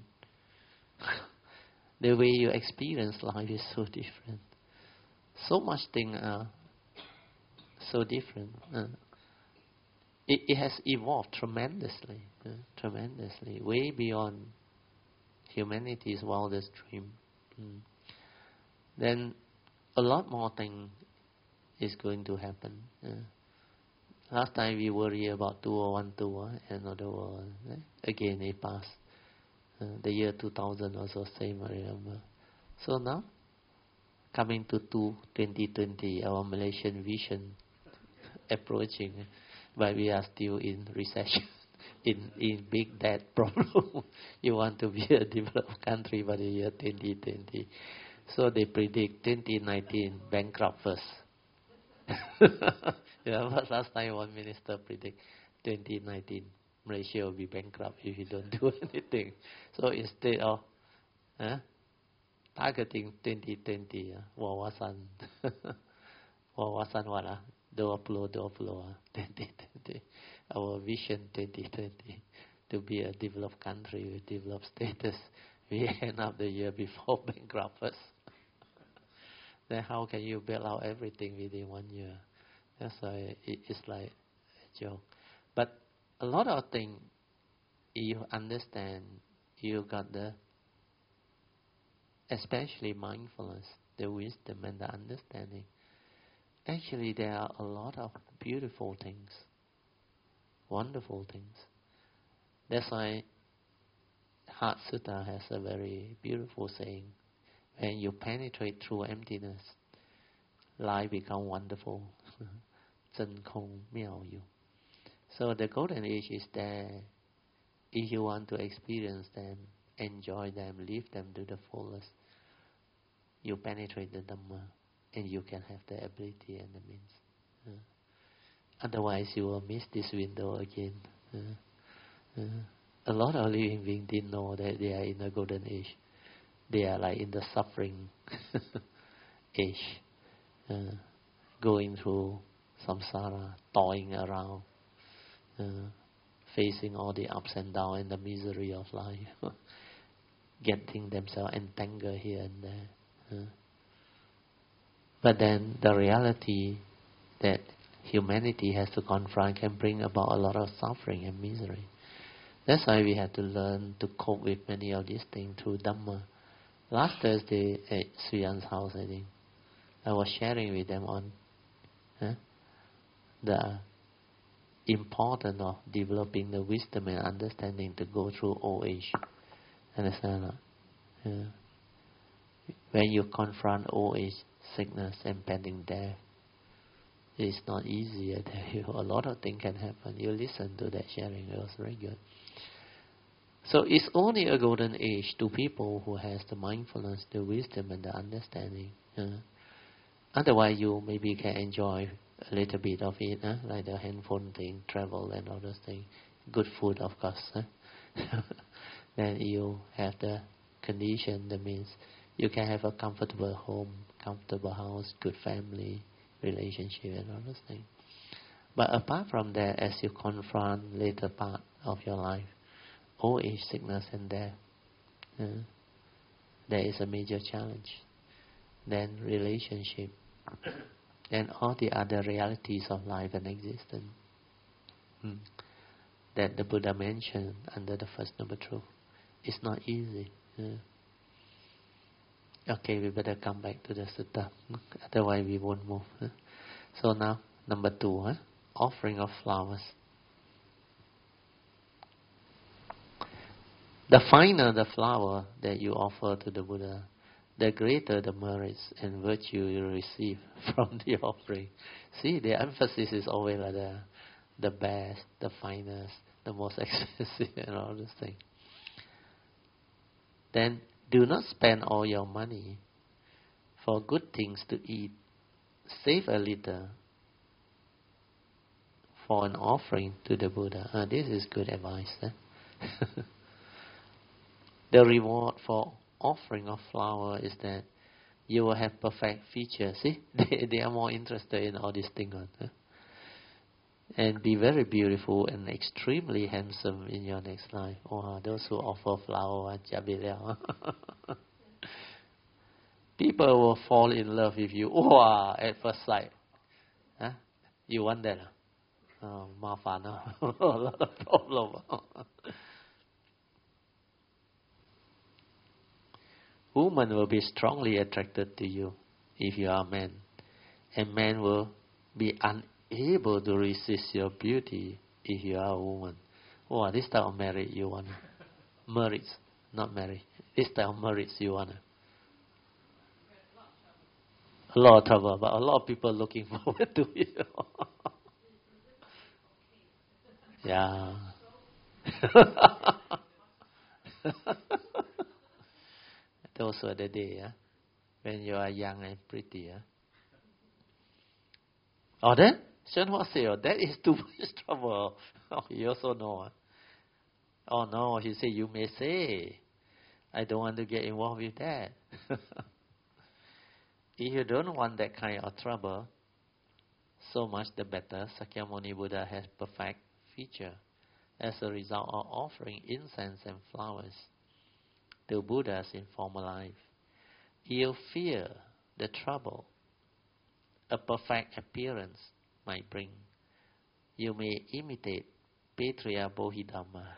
A: The way you experience life is so different. So much things are so different. Uh, it, it has evolved tremendously. Uh, tremendously. Way beyond humanity's wildest dream. Mm. Then a lot more thing is going to happen. Uh, last time we worry about two oh one two uh, another world. Uh, again it passed. Uh, the year two thousand also same, I remember. So now, coming to two, twenty twenty, our Malaysian vision approaching, but we are still in recession, in in big debt problem. You want to be a developed country by the year twenty twenty. So they predict twenty nineteen bankrupt first. Remember last time one minister predict twenty nineteen Malaysia will be bankrupt if you don't do anything. So instead of huh, targeting twenty twenty, uh, wawasan, wawasan what ah, dua puluh dua puluh ah, twenty twenty. Our vision twenty twenty to be a developed country with developed status. We end up the year before bankrupt first. Then how can you bail out everything within one year? That's why it, it's like a joke. But a lot of things you understand, you got the, especially mindfulness, the wisdom and the understanding. Actually, there are a lot of beautiful things, wonderful things. That's why Heart Sutta has a very beautiful saying. When you penetrate through emptiness, life becomes wonderful. 真空妙有. So the golden age is there. If you want to experience them, enjoy them, live them to the fullest, you penetrate the Dhamma and you can have the ability and the means. Uh, otherwise you will miss this window again. Uh, uh, a lot of living beings didn't know that they are in the golden age. They are like in the suffering age, uh, going through samsara, toying around, uh, facing all the ups and downs and the misery of life, getting themselves entangled here and there. Uh. But then the reality that humanity has to confront can bring about a lot of suffering and misery. That's why we have to learn to cope with many of these things through Dhamma. Last Thursday at Suyan's house, I think, I was sharing with them on huh, the importance of developing the wisdom and understanding to go through old age. Understand? Yeah. When you confront old age, sickness, and pending death, it's not easy. I tell you, a lot of things can happen. You listen to that sharing; it was very good. So it's only a golden age to people who has the mindfulness, the wisdom, and the understanding. Uh, otherwise, you maybe can enjoy a little bit of it, uh, like the handphone thing, travel, and all those things. Good food, of course. Uh. Then you have the condition. That means you can have a comfortable home, comfortable house, good family, relationship, and all those things. But apart from that, as you confront later part of your life, old age, sickness, and death, uh, there is a major challenge. Then relationship, and all the other realities of life and existence hmm. that the Buddha mentioned under the first noble truth. It's not easy. Uh. Okay, we better come back to the sutta. Otherwise we won't move. Uh. So now, number two, huh? Offering of flowers. The finer the flower that you offer to the Buddha, the greater the merits and virtue you receive from the offering. See, the emphasis is always like the, the best, the finest, the most expensive, and all those things. Then do not spend all your money for good things to eat. Save a little for an offering to the Buddha. Uh, this is good advice. Eh? The reward for offering of flower is that you will have perfect features. See, they, they are more interested in all these things. Huh? And be very beautiful and extremely handsome in your next life. Oh, those who offer flower, people will fall in love with you. Oh, at first sight. Huh? You want that? Oh, 麻烦 a lot of problem. Woman will be strongly attracted to you if you are a man. And man will be unable to resist your beauty if you are a woman. Oh, this type of marriage you want. Marriage, not marriage. This type of marriage you want. A lot of trouble, but a lot of people looking forward to it. Yeah. Those were the days, yeah? When you are young and pretty. Yeah? Oh, then? Shen Hua say, oh, that is too much trouble. Oh, you also know. Huh? Oh, no, he said, you may say. I don't want to get involved with that. If you don't want that kind of trouble, so much the better. Sakyamuni Buddha has perfect feature as a result of offering incense and flowers to Buddhas in former life. You fear the trouble a perfect appearance might bring. You may imitate Patriarch Bodhidharma,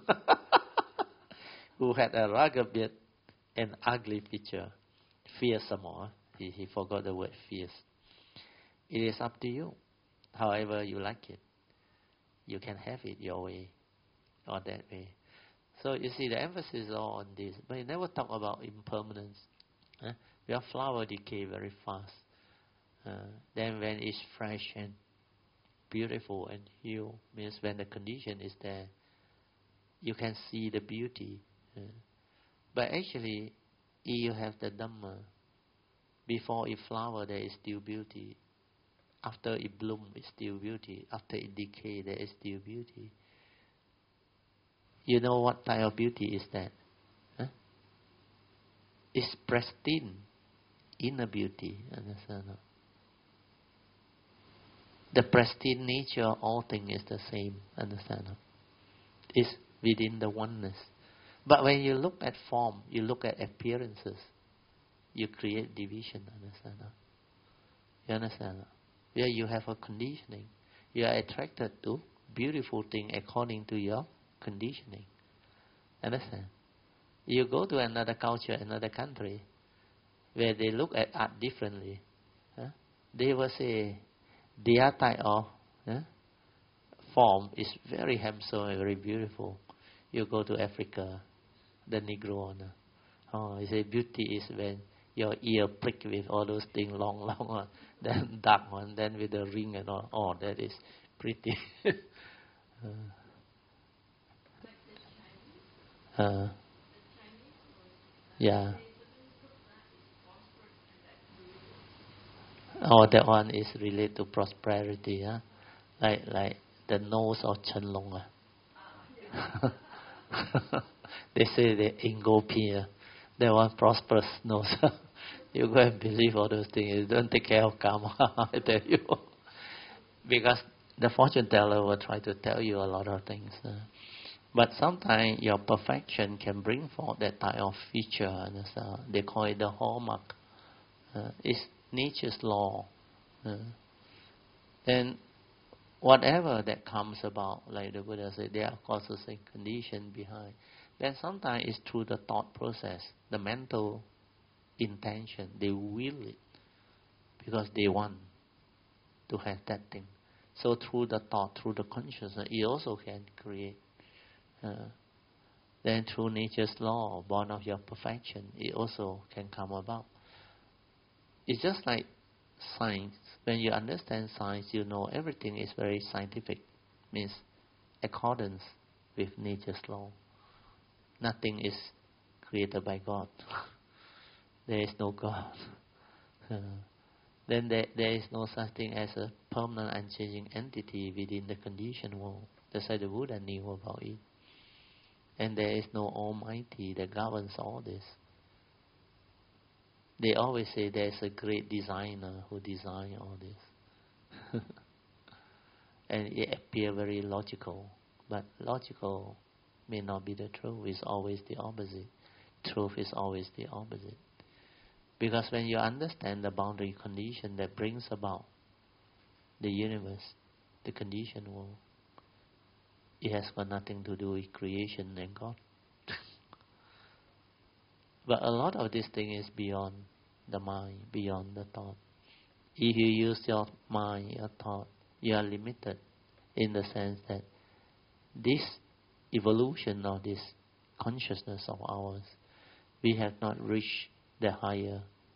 A: who had a rugged beard and ugly feature. Fearsome more. He, he forgot the word fierce. It is up to you. However you like it. You can have it your way or that way. So you see the emphasis is all on this. But you never talk about impermanence. Eh? Your flower decay very fast. Uh, then when it's fresh and beautiful and healed, means when the condition is there, you can see the beauty. Uh, but actually, if you have the Dhamma, before it flower there is still beauty. After it bloom, it's still beauty. After it decay, there is still beauty. You know what type of beauty is that? Huh? It's pristine, inner beauty. Understand? The pristine nature of all things is the same. Understand? It's within the oneness. But when you look at form, you look at appearances, you create division. Understand? You understand? Where you have a conditioning, you are attracted to beautiful thing according to your conditioning. Understand? You go to another culture, another country, where they look at art differently. Huh? They will say, their type of huh, form is very handsome and very beautiful. You go to Africa, the Negro, oh, you say beauty is when your ear prick with all those things long, long one, then dark one, then with the ring and all. Oh, that is pretty. uh, uh, yeah. Oh, that one is related to prosperity, huh? Like like the nose of Chen Long. Uh. They say the Ingopia, that one prosperous nose. You go and believe all those things. You don't take care of karma, I tell you. Because the fortune teller will try to tell you a lot of things. Uh. But sometimes your perfection can bring forth that type of feature. Uh, they call it the hallmark. Uh, it's nature's law. Uh, and whatever that comes about, like the Buddha said, there are causes and conditions behind. Then sometimes it's through the thought process, the mental intention. They will it because they want to have that thing. So through the thought, through the consciousness, it also can create. Uh, then through nature's law, born of your perfection, it also can come about. It's just like science. When you understand science, you know everything is very scientific. Means accordance with nature's law. Nothing is created by God. There is no God. Uh, then there, there is no such thing as a permanent unchanging entity within the conditioned world. That's why the Buddha knew about it. And there is no Almighty that governs all this. They always say there's a great designer who designed all this. And it appears very logical. But logical may not be the truth. It's always the opposite. Truth is always the opposite. Because when you understand the boundary condition that brings about the universe, the conditioned world, it has got nothing to do with creation and God. But a lot of this thing is beyond the mind, beyond the thought. If you use your mind, your thought, you are limited in the sense that this evolution of this consciousness of ours, we have not reached the higher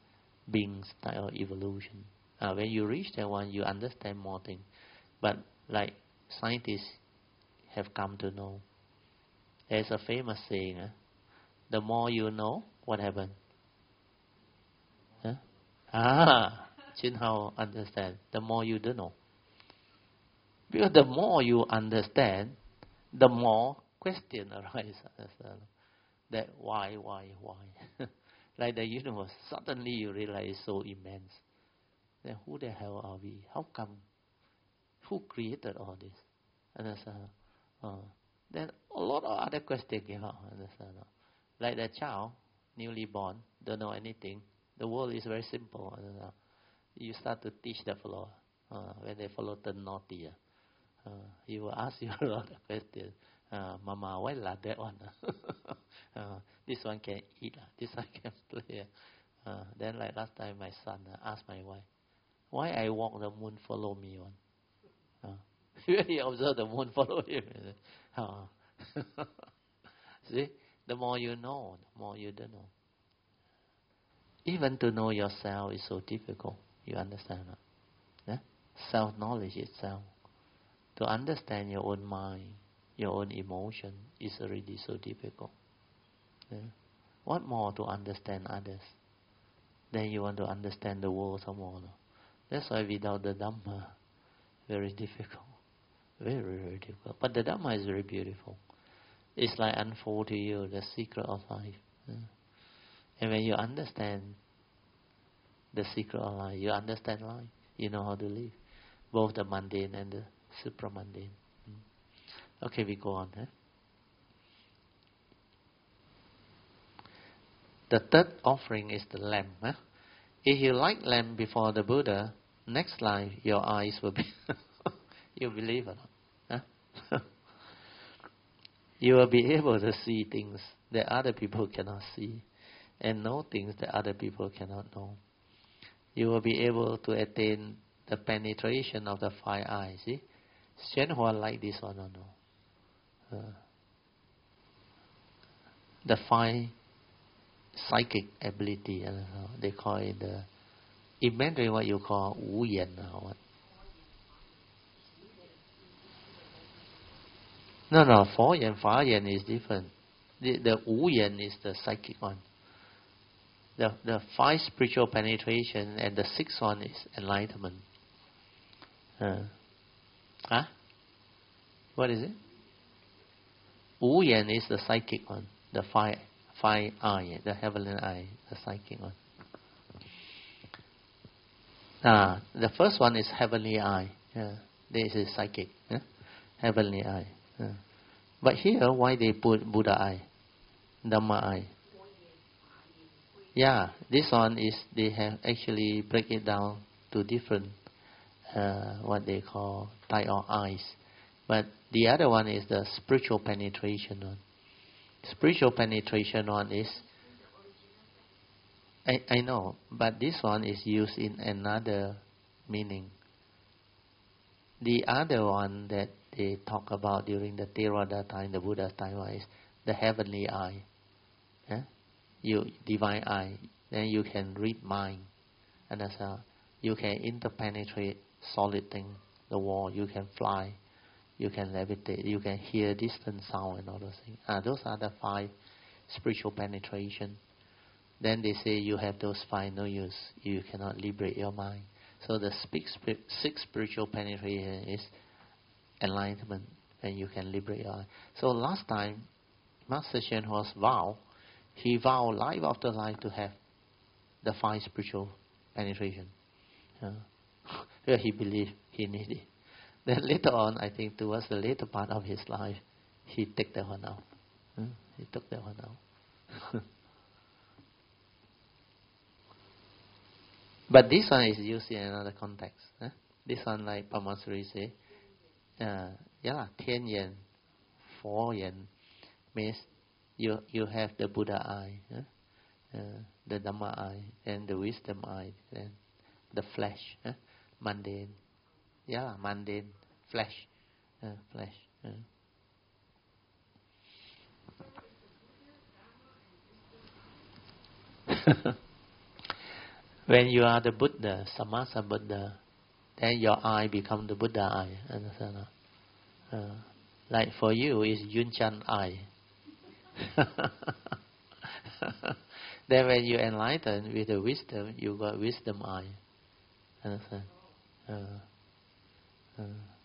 A: being style evolution. Uh, when you reach that one, you understand more things. But like scientists have come to know, there's a famous saying, uh, the more you know, what happens? Huh? Ah, Chin Hao understand. The more you don't know. Because the more you understand, the more question arises. That why, why, why? Like the universe, suddenly you realize it's so immense. Then who the hell are we? How come? Who created all this? Understand? Uh, then a lot of other questions came out. Understand? Like the child, newly born, don't know anything. The world is very simple. Understand? You start to teach the follower. Uh, when they follow turn naughty, uh, he will ask you a lot of questions. Uh, Mama, why like that one? uh, this one can eat. Uh, this one can play. Uh, then like last time, my son uh, asked my wife, why I walk the moon follow me one? Uh, he observe the moon follow him. Uh, see, the more you know, the more you don't know. Even to know yourself is so difficult. You understand that? Yeah? Self-knowledge itself. To understand your own mind, your own emotion is already so difficult. Yeah? What more to understand others? Then you want to understand the world some more. No? That's why without the Dhamma, very difficult. Very, very difficult. But the Dhamma is very beautiful. It's like unfold to you the secret of life. Yeah? And when you understand the secret of life, you understand life. You know how to live. Both the mundane and the supramundane. Mm. Okay, we go on. Eh? The third offering is the lamp. Eh? If you like lamp before the Buddha, next life your eyes will be... you believe it. Eh? You will be able to see things that other people cannot see and know things that other people cannot know. You will be able to attain the penetration of the five eyes. See? Xuan Hua like this one or no? Uh, the five psychic ability, uh, they call it the, in Mandarin what you call Wu Yan or what? No, no, Fo Yan, Fa Yan is different. The, the Wu Yan is the psychic one. The, the five spiritual penetration and the sixth one is enlightenment. Uh, huh? What is it? Wu Yan is the psychic one. The five, five eye, the heavenly eye, the psychic one. Ah, the first one is heavenly eye. Yeah. This is psychic. Yeah? Heavenly eye. Yeah. But here, why they put Buddha eye? Dhamma eye. Yeah, this one is, they have actually break it down to different, uh, what they call type of eyes. But the other one is the spiritual penetration one. Spiritual penetration one is, I, I know, but this one is used in another meaning. The other one that they talk about during the Theravada time, the Buddha's time, is the heavenly eye. Yeah? You divine eye, then you can read mind, and that's how you can interpenetrate solid thing, the wall. You can fly, you can levitate, you can hear distant sound and all those things. Ah, those are the five spiritual penetration. Then they say you have those five, no use. You cannot liberate your mind. So the sixth spiritual penetration is enlightenment, and you can liberate your mind. So last time, Master Xuan Hua's vow. He vowed life after life to have the five spiritual penetration. Uh, where he believed he needed it. Then later on, I think towards the later part of his life, he took that one out. Uh, he took that one out. But this one is used in another context. Uh. This one, like Pamasuri say, uh, yeah, Tian Yan, Fo Yan, means You you have the Buddha eye, huh? uh, the Dhamma eye, and the wisdom eye, and the flesh, huh? Mundane, yeah, mundane, flesh, uh, flesh. Uh. When you are the Buddha, Sammasa Buddha, then your eye become the Buddha eye. Understand? Uh, like for you, is Yunchan eye. Then when you enlighten with the wisdom, you got wisdom eye. Understand? Uh, uh.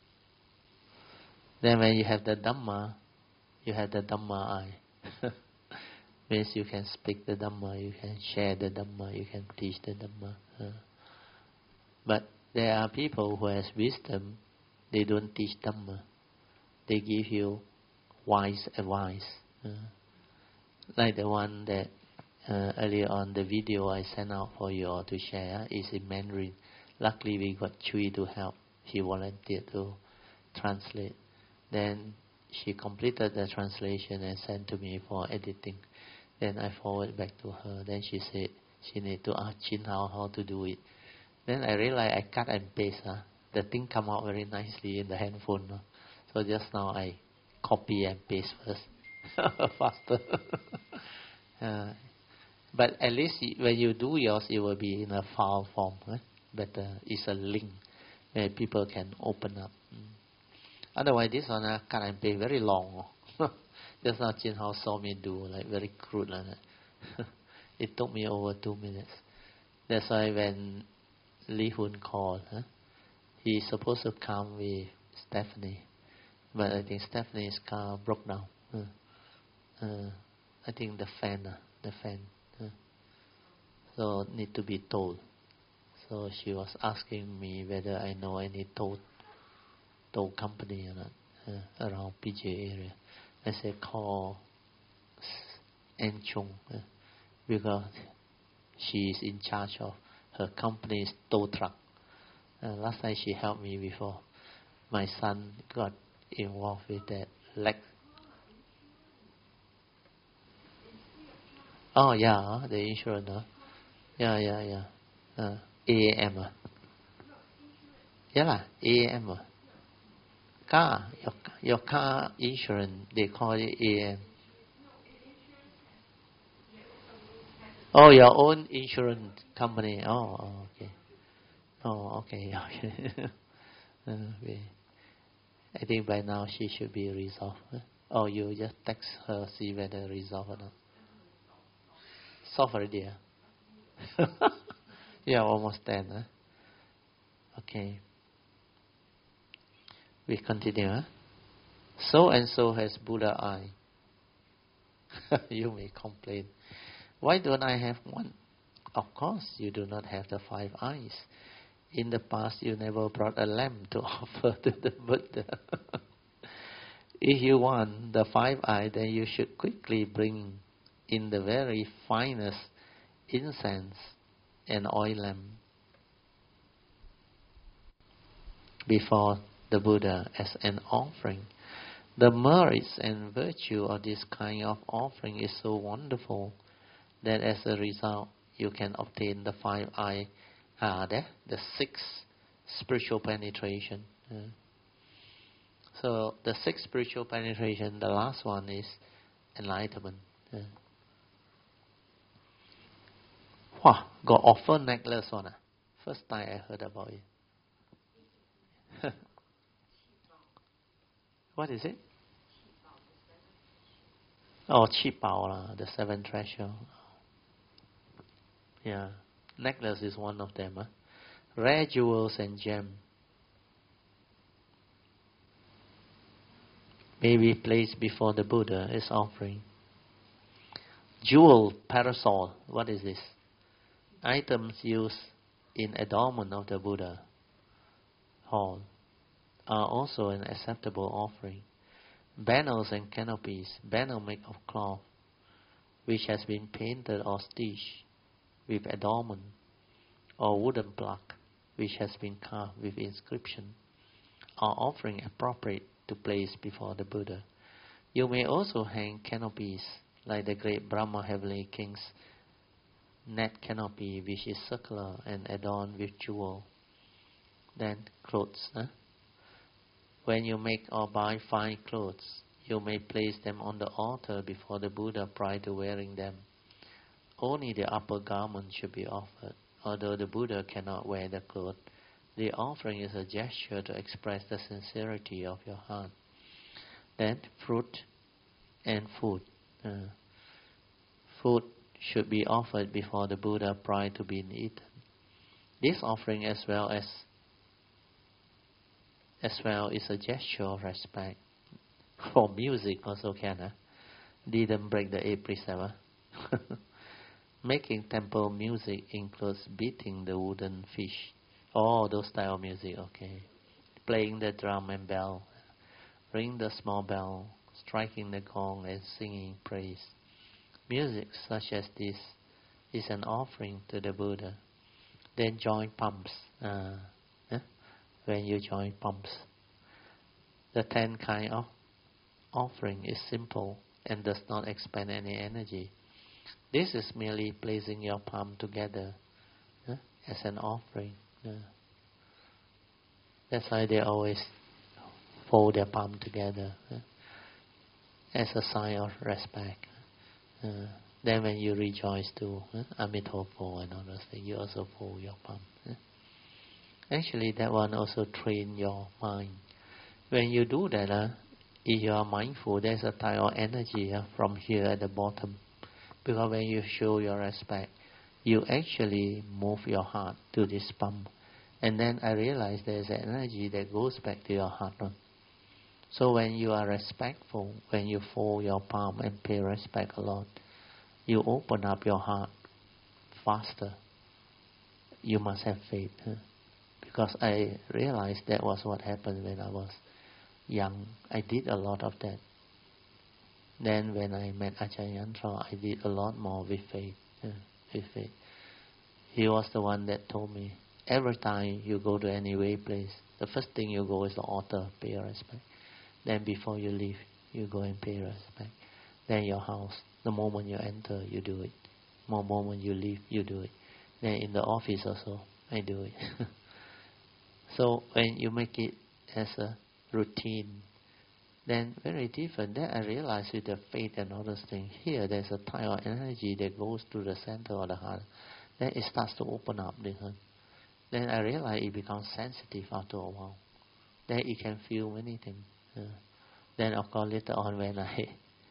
A: Then when you have the Dhamma, you have the Dhamma eye. Means you can speak the Dhamma, you can share the Dhamma, you can teach the Dhamma. Uh. But there are people who has wisdom, they don't teach Dhamma. They give you wise advice. Uh. Like the one that uh, earlier on the video I sent out for you all to share is in Mandarin. Luckily we got Chui to help. She volunteered to translate. Then she completed the translation and sent to me for editing. Then I forwarded back to her. Then she said she need to ask Chin how, how to do it. Then I realized I cut and paste. Huh? The thing come out very nicely in the handphone. Huh? So just now I copy and paste first. Faster. uh, but at least when you do yours, it will be in a file form. Huh? But uh, it's a link where people can open up. Mm. Otherwise, this one uh, cut and paste very long. Just now Jin Hao saw me do, like very crude like that. It took me over two minutes. That's why when Li Hun called, huh, he's supposed to come with Stephanie. But I think Stephanie's car broke down. Uh, uh, I think the fan, uh, the fan. Uh, so need to be towed. So she was asking me whether I know any tow, tow company or not uh, around P J area. I said call En Chung uh, because she is in charge of her company's tow truck. Uh, last time she helped me before. My son got involved with that. Like, oh yeah, the insurance. Huh? Yeah, yeah, yeah. Uh, A A M. Uh. Yeah lah, A A M. Uh. Car, your, your car insurance, they call it A A M. Oh, your own insurance company. Oh, oh okay. Oh, okay. okay. uh, we, I think by now she should be resolved. Huh? Oh, you just text her, see whether resolved or not. Solved already. Huh? Yeah, almost done. Huh? Okay. We continue. Huh? So and so has Buddha eye. You may complain. Why don't I have one? Of course, you do not have the five eyes. In the past, you never brought a lamp to offer to the Buddha. If you want the five eyes, then you should quickly bring in the very finest incense and oil lamp before the Buddha as an offering. The merits and virtue of this kind of offering is so wonderful that as a result you can obtain the five eye, uh, the, the six spiritual penetration. Uh, so the six spiritual penetration, the last one is enlightenment. Uh. Wow, got offer necklace one. Uh. First time I heard about it. What is it? Oh, Qi Bao lah, the seven treasure. Yeah, necklace is one of them. Huh? Rare jewels and gems may be placed before the Buddha as offering. Jewel parasol, what is this? Items used in adornment of the Buddha hall are also an acceptable offering. Banners and canopies, banner made of cloth, which has been painted or stitched with adornment, or wooden plaque, which has been carved with inscription, are offering appropriate to place before the Buddha. You may also hang canopies, like the great Brahma Heavenly King's net canopy, which is circular and adorned with jewel. Then clothes. Huh? When you make or buy fine clothes, you may place them on the altar before the Buddha prior to wearing them. Only the upper garment should be offered. although the Buddha cannot wear the clothes, the offering is a gesture to express the sincerity of your heart. Then fruit and food. Uh, food should be offered before the Buddha prior to being eaten. This offering as well as as well is a gesture of respect. For music also can, huh? Didn't break the eight precept. Making temple music includes beating the wooden fish. Oh, those style of music, okay. Playing the drum and bell, ring the small bell, striking the gong and singing praise. Music such as this is an offering to the Buddha. Then join pumps. Uh, eh? When you join pumps. The ten kind of offering is simple and does not expend any energy. This is merely placing your palm together uh, as an offering. Uh, that's why they always fold their palm together uh, as a sign of respect. Uh, then when you rejoice too, uh, Amitabha and all those things, you also fold your palm. Uh. Actually, that one also train your mind. When you do that, uh, if you are mindful, there's a type of energy uh, from here at the bottom. Because when you show your respect, you actually move your heart to this palm. And then I realize there's an energy that goes back to your heart. Uh. So when you are respectful, when you fold your palm and pay respect a lot, you open up your heart faster. You must have faith. Huh? Because I realized that was what happened when I was young. I did a lot of that. Then when I met Ajahn Yantra, I did a lot more with faith. Uh, with faith. He was the one that told me, every time you go to any way place, the first thing you go is the altar, pay your respect. Then before you leave, you go and pay respect. Then your house, the moment you enter, you do it. The moment you leave, you do it. Then in the office also, I do it. So when you make it as a routine, then very different. Then I realize with the faith and all those things, here there's a type of energy that goes to the center of the heart. Then it starts to open up. Then I realize it becomes sensitive after a while. Then it can feel many things. Uh, then of course later on when I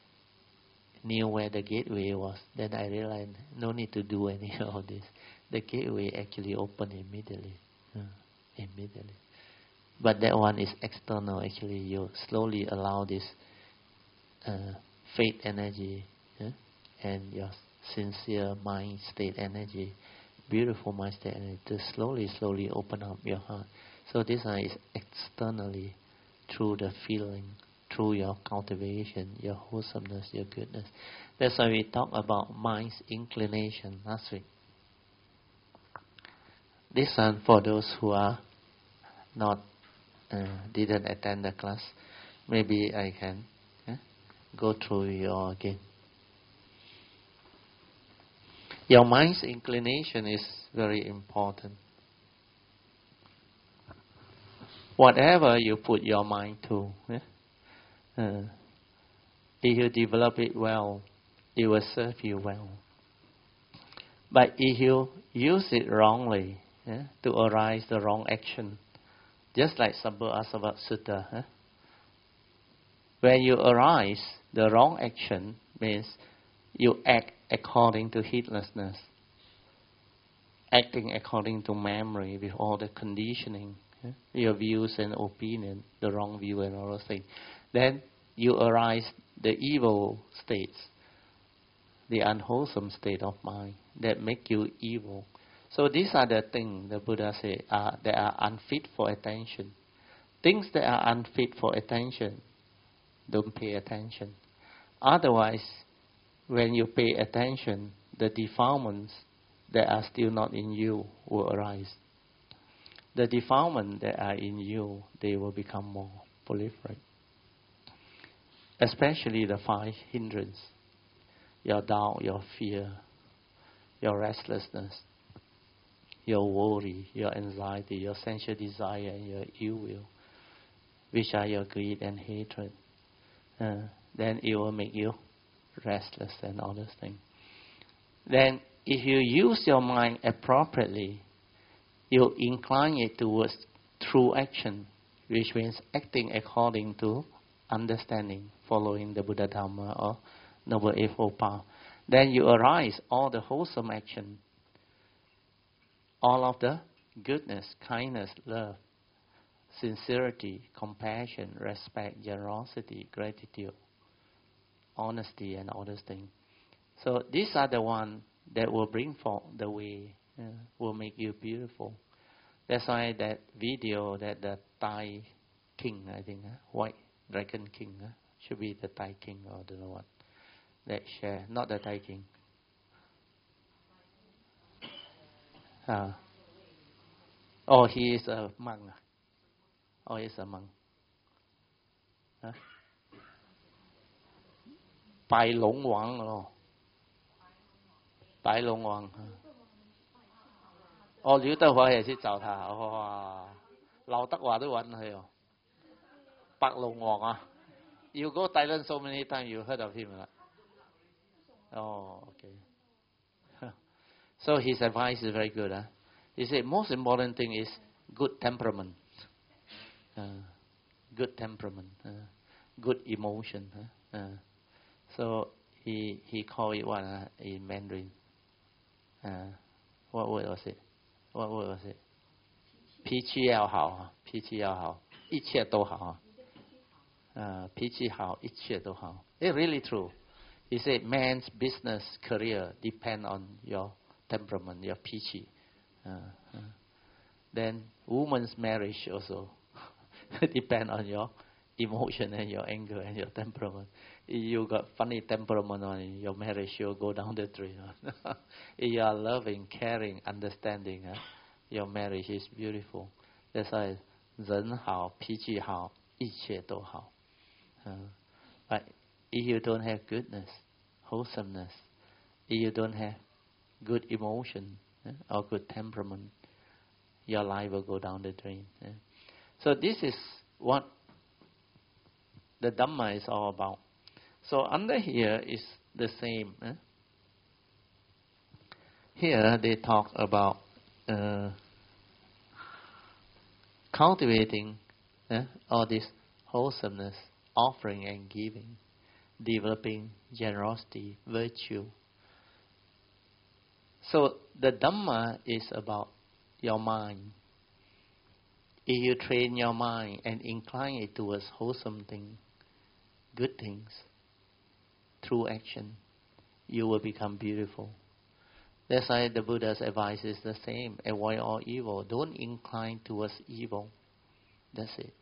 A: knew where the gateway was, then I realized no need to do any of this. The gateway actually opened immediately. Uh, immediately. But that one is external. Actually, you slowly allow this uh, faith energy uh, and your sincere mind state energy, beautiful mind state energy, to slowly, slowly open up your heart. So this one is externally through the feeling, through your cultivation, your wholesomeness, your goodness. That's why we talk about mind's inclination last week. This one for those who are not uh, didn't attend the class, maybe I can eh, go through your again. Your mind's inclination is very important. Whatever you put your mind to, eh, uh, if you develop it well, it will serve you well. But if you use it wrongly, eh, to arise the wrong action, just like Sabbha Asava Sutta, eh, when you arise the wrong action, means you act according to heedlessness, acting according to memory with all the conditioning, eh, your views and opinion, the wrong view and all those things. Then you arise the evil states, the unwholesome state of mind that make you evil. So these are the things the Buddha said are, that are unfit for attention. Things that are unfit for attention, don't pay attention. Otherwise, when you pay attention, the defilements that are still not in you will arise. The defilements that are in you, they will become more proliferate. Especially the five hindrances. Your doubt, your fear, your restlessness, your worry, your anxiety, your sensual desire, and your ill will, which are your greed and hatred. Uh, then it will make you restless and all those things. Then if you use your mind appropriately, you incline it towards true action, which means acting according to understanding, following the Buddha Dhamma or Noble Eightfold Path. Then you arise all the wholesome action, all of the goodness, kindness, love, sincerity, compassion, respect, generosity, gratitude, honesty, and all those things. So these are the ones that will bring forth the way, uh, will make you beautiful. That's why that video that the Thai king, I think, uh, white dragon king, uh, should be the Thai king or I don't know what, that share, not the Thai king. Uh, oh, he is a monk. Oh, he's a monk. Huh? Bai Long Wang, oh. Bai Long Wang. Oh, Liu德華係識找他，哇！劉德華都揾佢哦。白龍王啊 ，You go Thailand so many times, you heard of him, right? Oh, okay. So his advice is very good. Huh? He said most important thing is good temperament, uh, good temperament, uh, good emotion. Huh? Uh, so he he called it what uh, in Mandarin? Uh, what word was it? What word was it? 脾气要好，脾气要好，一切都好。Uh, 脾气好，一切都好。It's really true. He said man's business career depend on your temperament, your 脾气。Uh, uh. Then woman's marriage also depend on your emotion and your anger and your temperament. If you got funny temperament on your marriage, you'll go down the drain. If you are loving, caring, understanding, huh? Your marriage is beautiful. That's why 人好，脾气好，一切都好。Uh, but if you don't have goodness, wholesomeness, if you don't have good emotion uh, or good temperament, your life will go down the drain. Uh. So this is what the Dhamma is all about. So under here is the same. Uh. Here they talk about uh, cultivating uh, all this wholesomeness, offering and giving, developing generosity, virtue. So the Dhamma is about your mind. If you train your mind and incline it towards wholesome things, good things, through action, you will become beautiful. That's why the Buddha's advice is the same. Avoid all evil. Don't incline towards evil. That's it.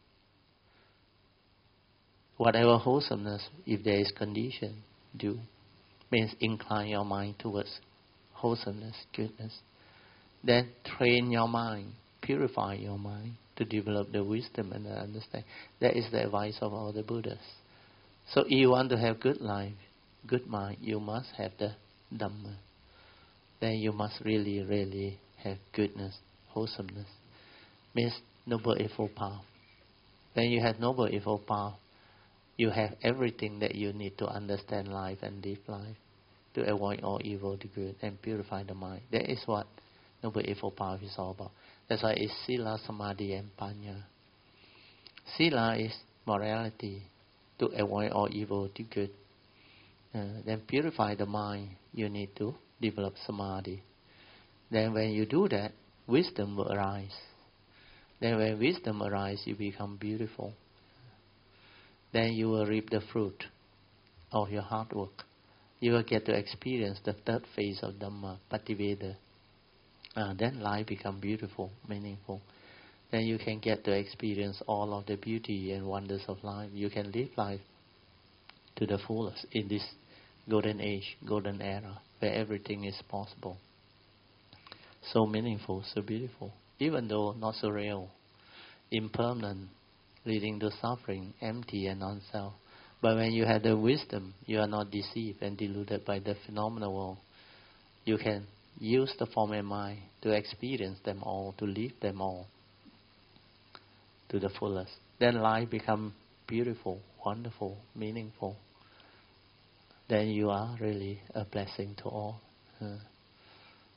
A: Whatever wholesomeness, if there is condition, do. Means incline your mind towards wholesomeness, goodness. Then train your mind, purify your mind to develop the wisdom and the understanding. That is the advice of all the Buddhas. So if you want to have good life, good mind, you must have the Dhamma. Then you must really, really have goodness, wholesomeness. Means Noble Eightfold Path. When you have Noble Eightfold Path, you have everything that you need to understand life and live life, to avoid all evil, do good, and purify the mind. That is what Noble Eightfold Path is all about. That's why it's Sila, Samadhi, and Panya. Sila is morality, to avoid all evil, do good. Uh, then purify the mind, you need to develop Samadhi. Then when you do that, wisdom will arise. Then when wisdom arises, you become beautiful. Then you will reap the fruit of your hard work. You will get to experience the third phase of Dhamma, Pativeda. Uh, then life becomes beautiful, meaningful. Then you can get to experience all of the beauty and wonders of life. You can live life to the fullest in this golden age, golden era, where everything is possible. So meaningful, so beautiful, even though not so real, impermanent, leading to suffering, empty and non-self. But when you have the wisdom, you are not deceived and deluded by the phenomenal world. You can use the form and mind to experience them all, to live them all to the fullest. Then life becomes beautiful, wonderful, meaningful. Then you are really a blessing to all. Uh,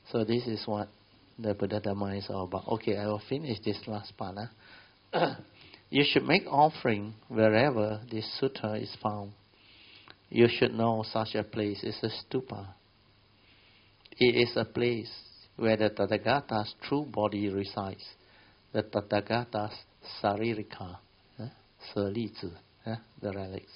A: So this is what the Buddha Dhamma is all about. Okay, I will finish this last part. Huh? You should make offering wherever this sutta is found. You should know such a place is a stupa. It is a place where the Tathagata's true body resides. The Tathagata's saririka, eh? Salizi, eh? The relics.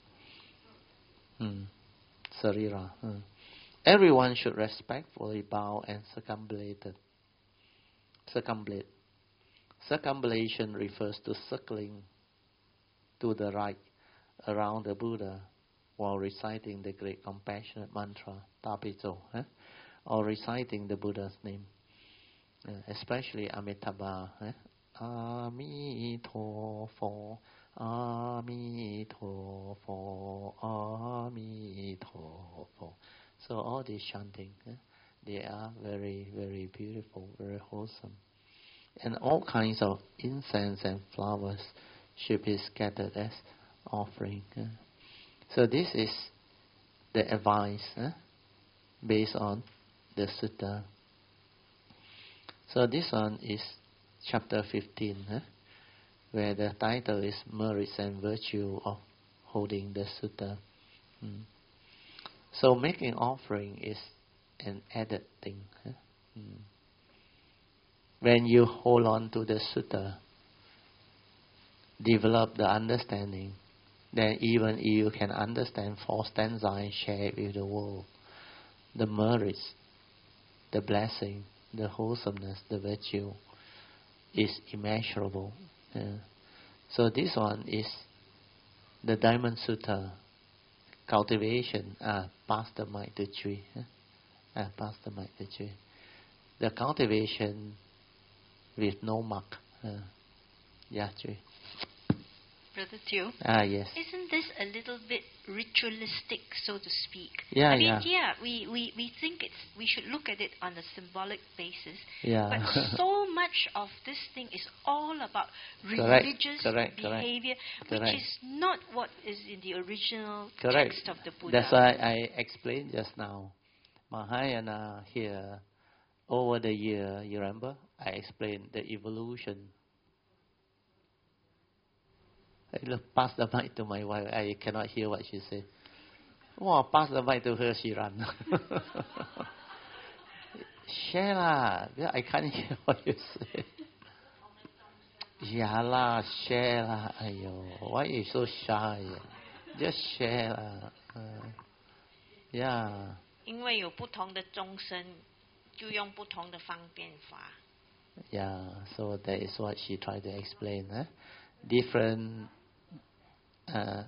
A: Hmm. Sarira. Hmm. Everyone should respectfully bow and circumambulate. Circumambulate. Circumambulation refers to circling to the right around the Buddha while reciting the great compassionate mantra, Tapiso, eh? Or reciting the Buddha's name, uh, especially Amitabha. Eh? Amitofo, Amitofo, Amitofo. So all these chanting, eh? They are very, very beautiful, very wholesome. And all kinds of incense and flowers should be scattered as offering. Eh? So this is the advice eh? Based on the sutta. So this one is chapter fifteen, eh? Where the title is Merits and Virtue of Holding the Sutta. Mm. So making offering is an added thing. Eh? Mm. When you hold on to the sutta, develop the understanding, then even you can understand four stanzas and share it with the world. The merits, the blessing, the wholesomeness, the virtue is immeasurable. Yeah. So this one is the Diamond Sutta, cultivation. Ah, pass the mic to Chui. Ah, pass the mic to Chui. The cultivation with no mark. Uh, yeah, Chui.
B: Brother Teo.
A: Ah, yes.
B: Isn't this a little bit ritualistic, so to speak?
A: Yeah,
B: I mean,
A: yeah.
B: yeah, we, we, we think it's we should look at it on a symbolic basis.
A: Yeah.
B: But so much of this thing is all about
A: Correct,
B: religious
A: correct,
B: behavior,
A: correct.
B: which is not what is in the original
A: Correct.
B: text of the Buddha.
A: That's why I explained just now. Mahayana here, over the year, you remember? I explained the evolution. I look, pass the mic to my wife. I cannot hear what she said. Oh, pass the mic to her, she ran. Share lah. Yeah, I can't hear what you say. Yeah lah, share lah. Ayo, why you so shy? Just share lah. Uh, yeah.
B: 因为有不同的众生，就用不同的方便法。
A: Yeah, so that is what she tried to explain. Eh? Different. Uh,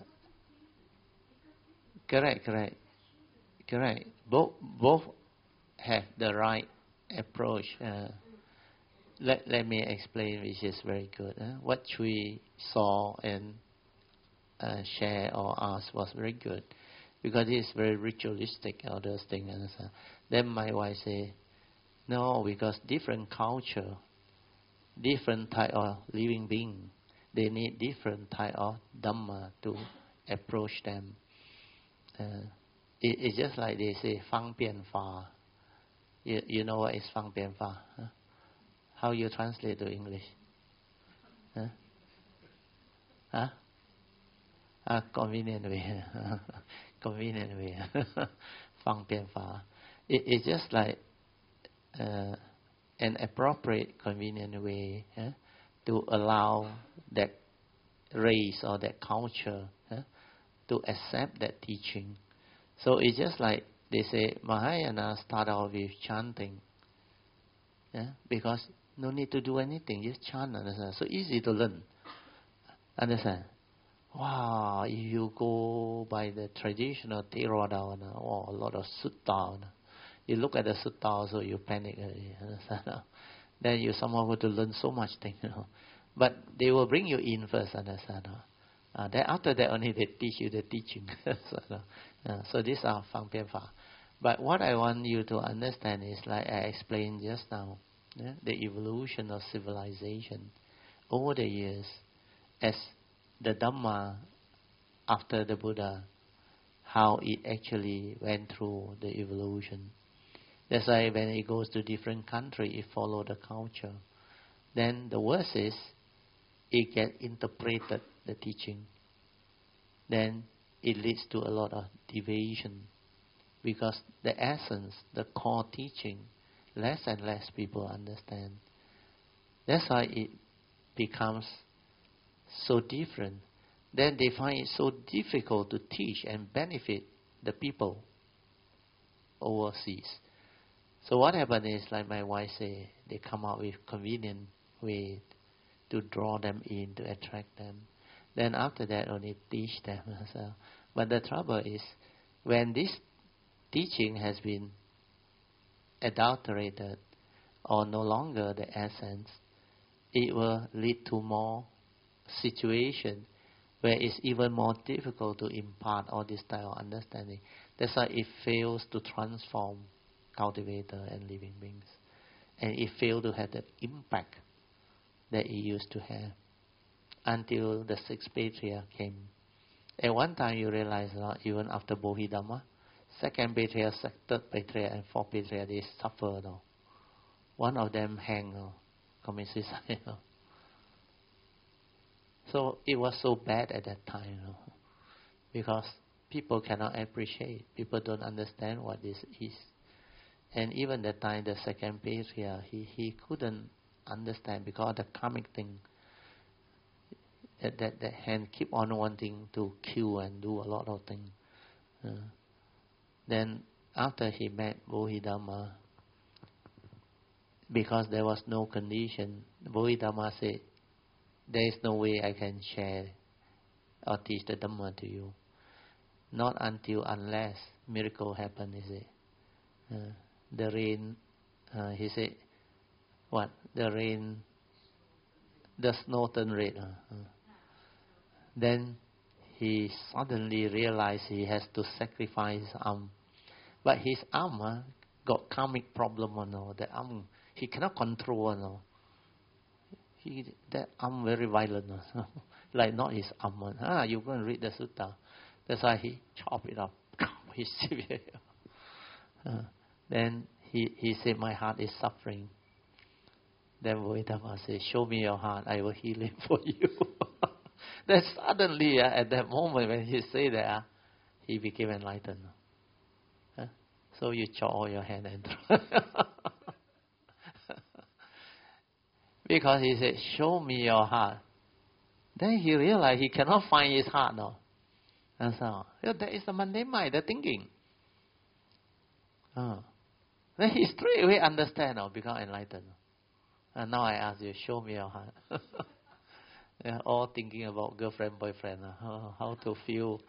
A: correct, correct, correct. Both both have the right approach. Uh, let let me explain, which is very good. Uh, what we saw and uh, share or ask was very good, because it is very ritualistic. All those things. Uh, then my wife say, no, because different culture, different type of living being. They need different type of Dhamma to approach them. Uh, it, it's just like they say, 方便法. You, you know what is 方便法? Huh? How you translate to English? Huh? Huh? Ah, convenient way. Convenient way. 方便法. It, it's just like uh, an appropriate, convenient way eh, to allow that race or that culture eh, to accept that teaching. So it's just like they say, Mahayana start out with chanting. Yeah? Because no need to do anything, just chant, understand? So easy to learn. Understand? Wow, if you go by the traditional Theravada, oh, a lot of sutta. You look at the sutta also, you panic. Understand? Then you somehow go to learn so much things, you know. But they will bring you in first, understand? Uh, then after that only they teach you the teaching. so, uh, so these are 方便法. But what I want you to understand is, like I explained just now, yeah, the evolution of civilization over the years, as the Dhamma after the Buddha, how it actually went through the evolution. That's why when it goes to different country, it follow the culture. Then the worst is, it get interpreted, the teaching. Then it leads to a lot of deviation. Because the essence, the core teaching, less and less people understand. That's why it becomes so different. Then they find it so difficult to teach and benefit the people overseas. So what happens is, like my wife say, they come out with convenient way to draw them in, to attract them. Then after that, only teach them as well. But the trouble is, when this teaching has been adulterated or no longer the essence, it will lead to more situation where it's even more difficult to impart all this style of understanding. That's why it fails to transform cultivator and living beings. And it failed to have the impact that it used to have until the sixth patriarch came. At one time you realize that even after Bodhidharma, second patriarch, third patriarch and fourth patriarch, they suffer. No? One of them hang, no? commit suicide. No? So it was so bad at that time, no? Because people cannot appreciate, people don't understand what this is. And even that time, the second patriarch, he, he couldn't understand because the karmic thing, that, that, that hand keep on wanting to kill and do a lot of things. Uh, then after he met Bodhidharma, because there was no condition, Bodhidharma said, there is no way I can share or teach the Dhamma to you. Not until unless miracle happen, is it? Uh, the rain, uh, he said, what? The rain, the snow turn red. Uh, uh. Then he suddenly realized he has to sacrifice his arm. But his arm uh, got karmic problem, you know. The arm, he cannot control, you know. He, that arm very violent, you know. Like not his arm. Ah, you go and read the sutta. That's why he chop it up. He severe. Uh, then he, he said, my heart is suffering. Then Bodhidharma said, show me your heart, I will heal it for you. Then suddenly, uh, at that moment when he said that, uh, he became enlightened. Uh, so you chop all your hand and throw. Because he said, show me your heart. Then he realized he cannot find his heart now. And so, yeah, that is the mundane mind, the thinking. Uh, then he straight away understand now, become enlightened. And now I ask you, show me your heart. They are all thinking about girlfriend, boyfriend, uh, how, how to feel.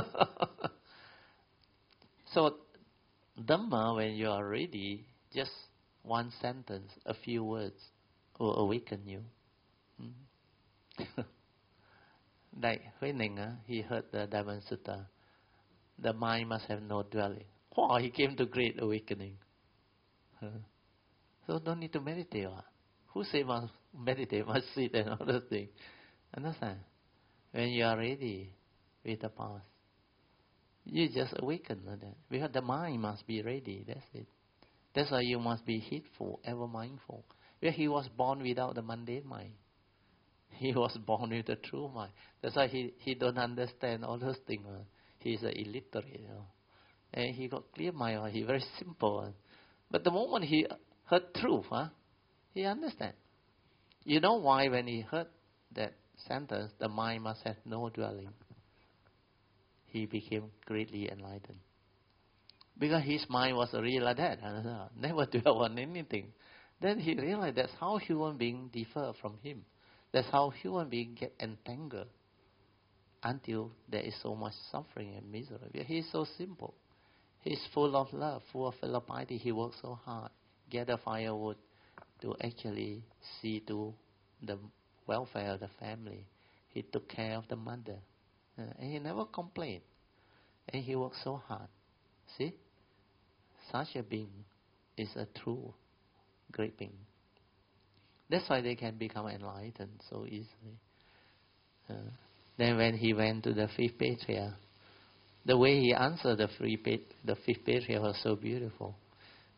A: So, Dhamma, when you are ready, just one sentence, a few words, will awaken you. Hmm? Like Hui Ning, uh, he heard the Diamond Sutta. The mind must have no dwelling. Wow, he came to great awakening. Huh? So don't need to meditate. Uh. Who say must meditate, must sit and all those things? Understand? When you are ready with the past, you just awaken like that. Because the mind must be ready, that's it. That's why you must be heedful, ever mindful. Because he was born without the mundane mind. He was born with the true mind. That's why he, he don't understand all those things. Uh. He's an illiterate. You know. And he got clear mind. Uh. He very simple. Uh. But the moment he heard truth, huh, he understand. You know why when he heard that sentence, the mind must have no dwelling, he became greatly enlightened. Because his mind was really like that. Uh, never dwell on anything. Then he realized that's how human beings differ from him. That's how human beings get entangled until there is so much suffering and misery. He's so simple. He's full of love, full of piety. He works so hard, gather firewood to actually see to the welfare of the family. He took care of the mother. Uh, and he never complained. And he worked so hard. See? Such a being is a true great being. That's why they can become enlightened so easily. Uh, then when he went to the fifth patriarch, the way he answered the, free pat- the fifth patriarch was so beautiful.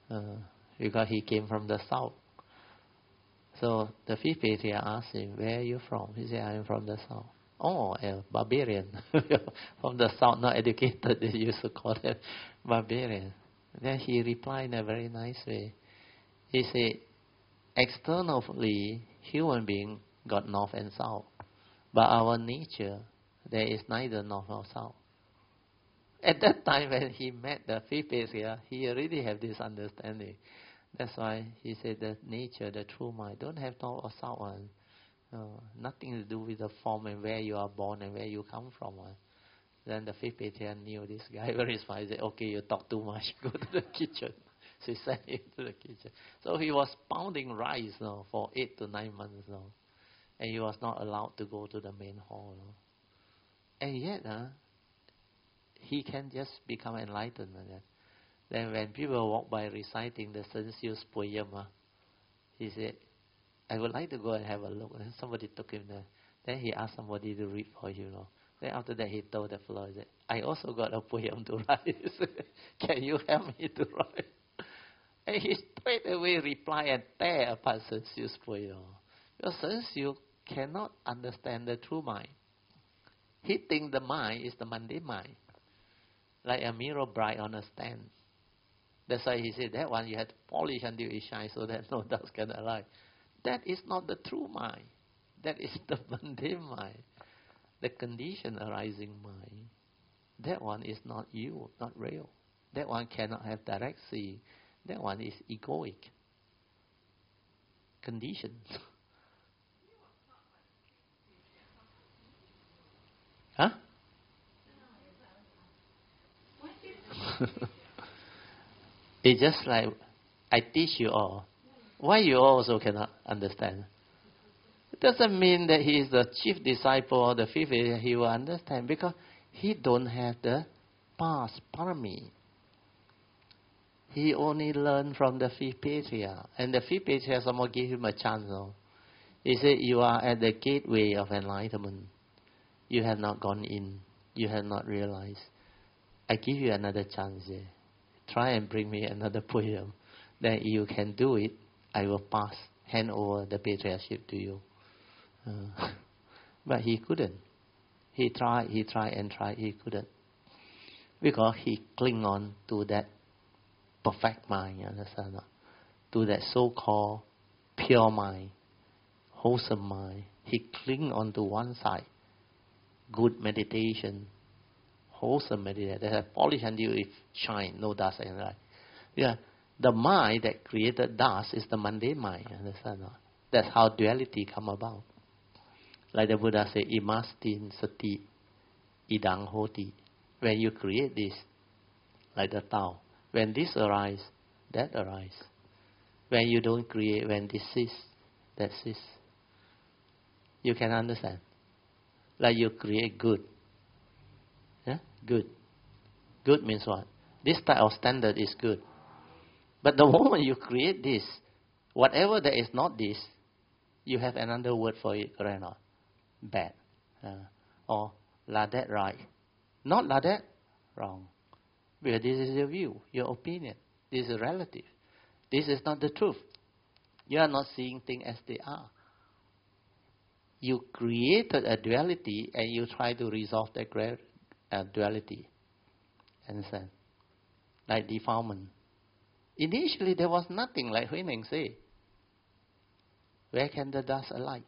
A: uh, because he came from the south. So the fifth patriarch asked him, where are you from? He said, I am from the south. Oh, a barbarian. From the south, not educated, they used to call them barbarian. Then he replied in a very nice way. He said, externally, human being got north and south. But our nature, there is neither north nor south. At that time when he met the fifth patriarch, he already had this understanding. That's why he said that nature, the true mind, don't have north or south one. Uh, nothing to do with the form and where you are born and where you come from. One. Then the fifth patriarch knew this guy very smart. He said, okay, you talk too much, go to the kitchen. So he sent him to the kitchen. So he was pounding rice no, for eight to nine months. No. And he was not allowed to go to the main hall. No. And yet, uh, he can just become enlightened. Uh, then when people walk by reciting the Sen Siu's poem, uh, he said, I would like to go and have a look. And somebody took him there. Then he asked somebody to read for you. Know. Then after that, he told the fellow, he said, I also got a poem to write. Can you help me to write? And he straight away replied and tear apart Sen Siu's poem. Because Sen Siu cannot understand the true mind. He thinks the mind is the mundane mind. Like a mirror bright on a stand. That's why he said that one you have to polish until it shines so that no dust can alight. That is not the true mind. That is the mundane mind. The condition arising mind. That one is not you, not real. That one cannot have direct seeing. That one is egoic. Conditioned. Huh? It's just like I teach you all. Why you also cannot understand? It doesn't mean that he is the chief disciple or the fifth, he will understand because he don't have the past parami. He only learned from the fifth patriarch. And the fifth patriarch someone gave him a chance. No? He said, you are at the gateway of enlightenment. You have not gone in. You have not realized. I give you another chance here. Try and bring me another poem. Then you can do it. I will pass, hand over the patriarchship to you. Uh, but he couldn't. He tried, he tried and tried, he couldn't. Because he clung on to that perfect mind, you understand? To that so-called pure mind, wholesome mind. He clung on to one side. Good meditation, wholesome meditation. They have polish until it shine, no dust and light. Yeah, the mind that created dust is the mundane mind. Understand? That's how duality come about. Like the Buddha said, imastin sati idang hoti. When you create this, like the Tao, when this arises, that arises. When you don't create, when this ceases, that ceases. You can understand. Like you create good. Yeah? Good. Good means what? This type of standard is good. But the moment you create this, whatever that is not this, you have another word for it, correct or not? Bad. Uh, or la that right. Not la that wrong. Because this is your view, your opinion. This is relative. This is not the truth. You are not seeing things as they are. You created a duality and you try to resolve that uh, duality. Understand? Like defilement. Initially there was nothing, like Huineng Ning said. Where can the dust alight?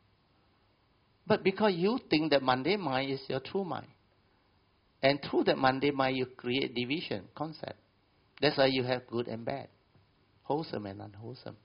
A: But because you think that mundane mind is your true mind. And through that mundane mind you create division, concept. That's why you have good and bad. Wholesome and unwholesome.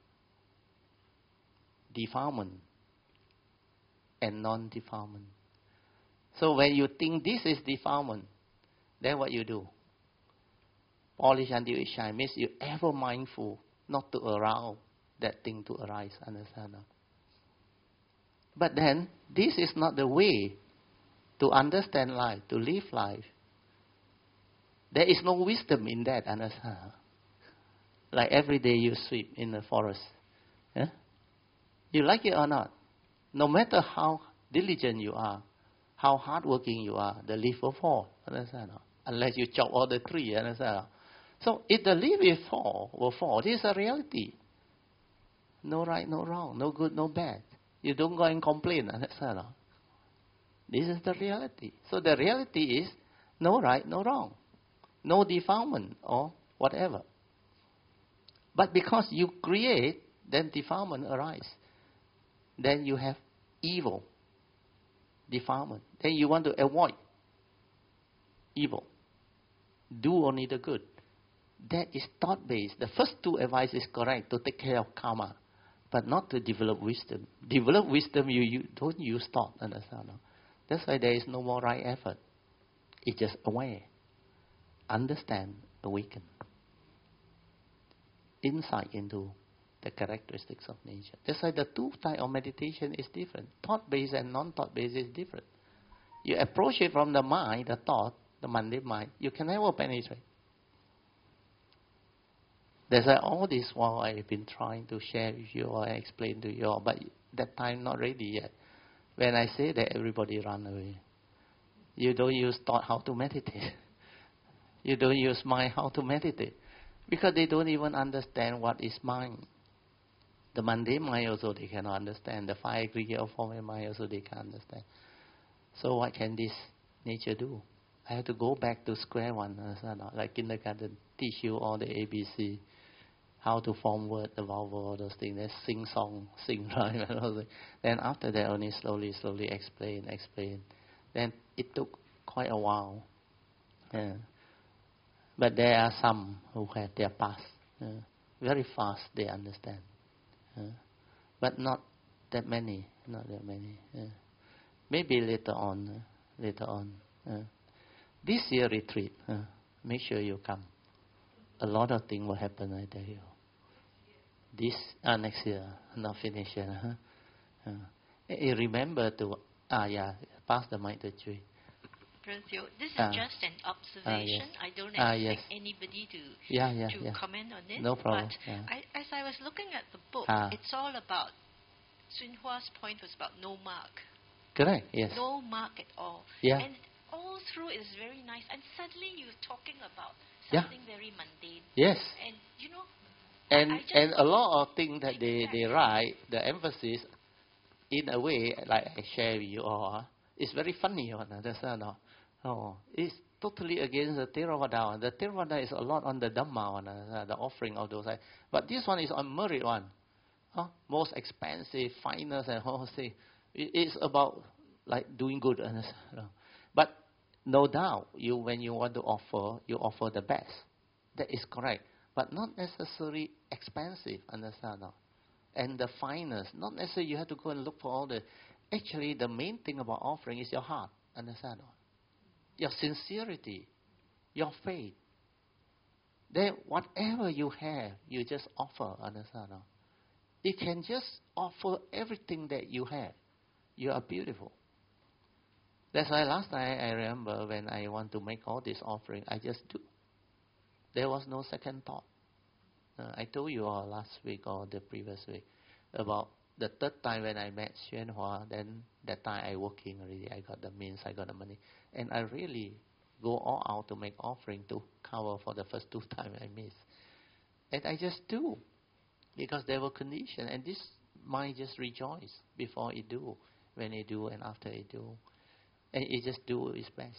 A: Defilement and non-defilement. So when you think this is defilement, then what you do? Polish until it shines. Means you ever mindful not to allow that thing to arise. Understand? But then, this is not the way to understand life, to live life. There is no wisdom in that. Understand? Like every day you sweep in the forest. Yeah? You like it or not? No matter how diligent you are, how hardworking you are, the leaf will fall. Understand? Unless you chop all the tree. Understand? So if the leaf will fall, will fall, this is a reality. No right, no wrong, no good, no bad. You don't go and complain. That's all. This is the reality. So the reality is no right, no wrong. No defilement or whatever. But because you create, then defilement arises. Then you have evil, defilement. Then you want to avoid evil. Do only the good. That is thought-based. The first two advice is correct, to take care of karma, but not to develop wisdom. Develop wisdom, you, you don't use thought. Understand? No? That's why there is no more right effort. It's just aware, understand, awaken. Insight into the characteristics of nature. That's why the two types of meditation is different. Thought-based and non-thought-based is different. You approach it from the mind, the thought, the mundane mind, you can never penetrate. That's why all this while I've been trying to share with you or explain to you all, but that time not ready yet. When I say that, everybody run away. You don't use thought how to meditate. You don't use mind how to meditate. Because they don't even understand what is mind. The mundane mind also they cannot understand. The five aggregate of form and mind also they can't understand. So what can this nature do? I have to go back to square one, like kindergarten, teach you all the A B C, how to form word, the vowel, all those things. Then sing song, sing rhyme, and all that. Then after that, only slowly, slowly explain, explain. Then it took quite a while. Yeah. But there are some who have their past. Yeah. Very fast they understand. Yeah. But not that many, not that many. Yeah. Maybe later on, uh, later on. Uh, this year retreat, uh, make sure you come. A lot of things will happen, I tell you. This, uh, next year, not finished yet. Huh? Uh, you remember to, ah yeah, pass the mic to Chui.
B: This is
A: uh,
B: just an observation.
A: Uh, yes.
B: I don't
A: uh,
B: expect
A: yes.
B: anybody to,
A: yeah, yeah,
B: to
A: yeah.
B: comment on it.
A: No problem.
B: But
A: yeah.
B: I, as I was looking at the book,
A: uh,
B: it's all about, Sun Hua's point was about no mark.
A: Correct, yes.
B: No mark at all.
A: Yeah.
B: And all through it is very nice. And suddenly you're talking about
A: yeah.
B: something very mundane.
A: Yes.
B: And, you know,
A: and
B: I, I just
A: and a lot of things that they, they write, the emphasis, in a way, like I share with you all, it's very funny. Understand? Oh, it's totally against the Theravada. The Theravada is a lot on the Dhamma, the offering of those. But this one is on merit one. Huh? Most expensive, finest, and all things. It's about like doing good. But no doubt, you when you want to offer, you offer the best. That is correct. But not necessarily expensive. Understand? And the finest. Not necessarily you have to go and look for all the... Actually, the main thing about offering is your heart. Understand? Your sincerity. Your faith. Then whatever you have, you just offer. Understand? You can just offer everything that you have. You are beautiful. That's why last night I remember when I want to make all this offering, I just do. There was no second thought. Uh, I told you all last week or the previous week about the third time when I met Xuan Hua. Then that time I working already. I got the means, I got the money, and I really go all out to make offering to cover for the first two times I missed. And I just do because there were conditions, and this mind just rejoice before it do, when it do, and after it do, and it just do its best.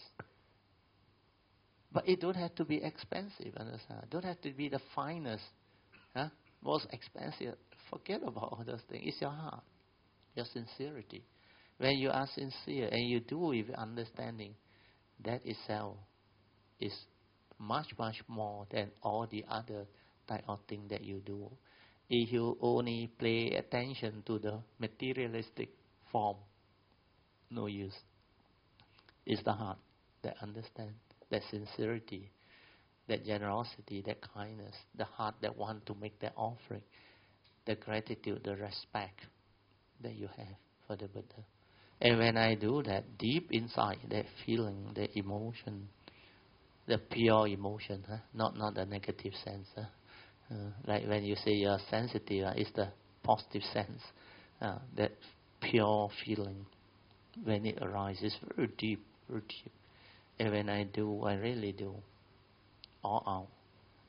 A: But it don't have to be expensive, understand? Don't have to be the finest, huh? Most expensive. Forget about all those things. It's your heart, your sincerity. When you are sincere and you do with understanding, that itself is much, much more than all the other type of thing that you do. If you only pay attention to the materialistic form, no use. It's the heart that understands, that sincerity, that generosity, that kindness, the heart that wants to make that offering, the gratitude, the respect that you have for the Buddha. And when I do that, deep inside, that feeling, that emotion, the pure emotion, huh? not not the negative sense. Huh? Uh, like when you say you're sensitive, uh, it's the positive sense, uh, that pure feeling. When it arises, very deep, very deep. And when I do, I really do, all out.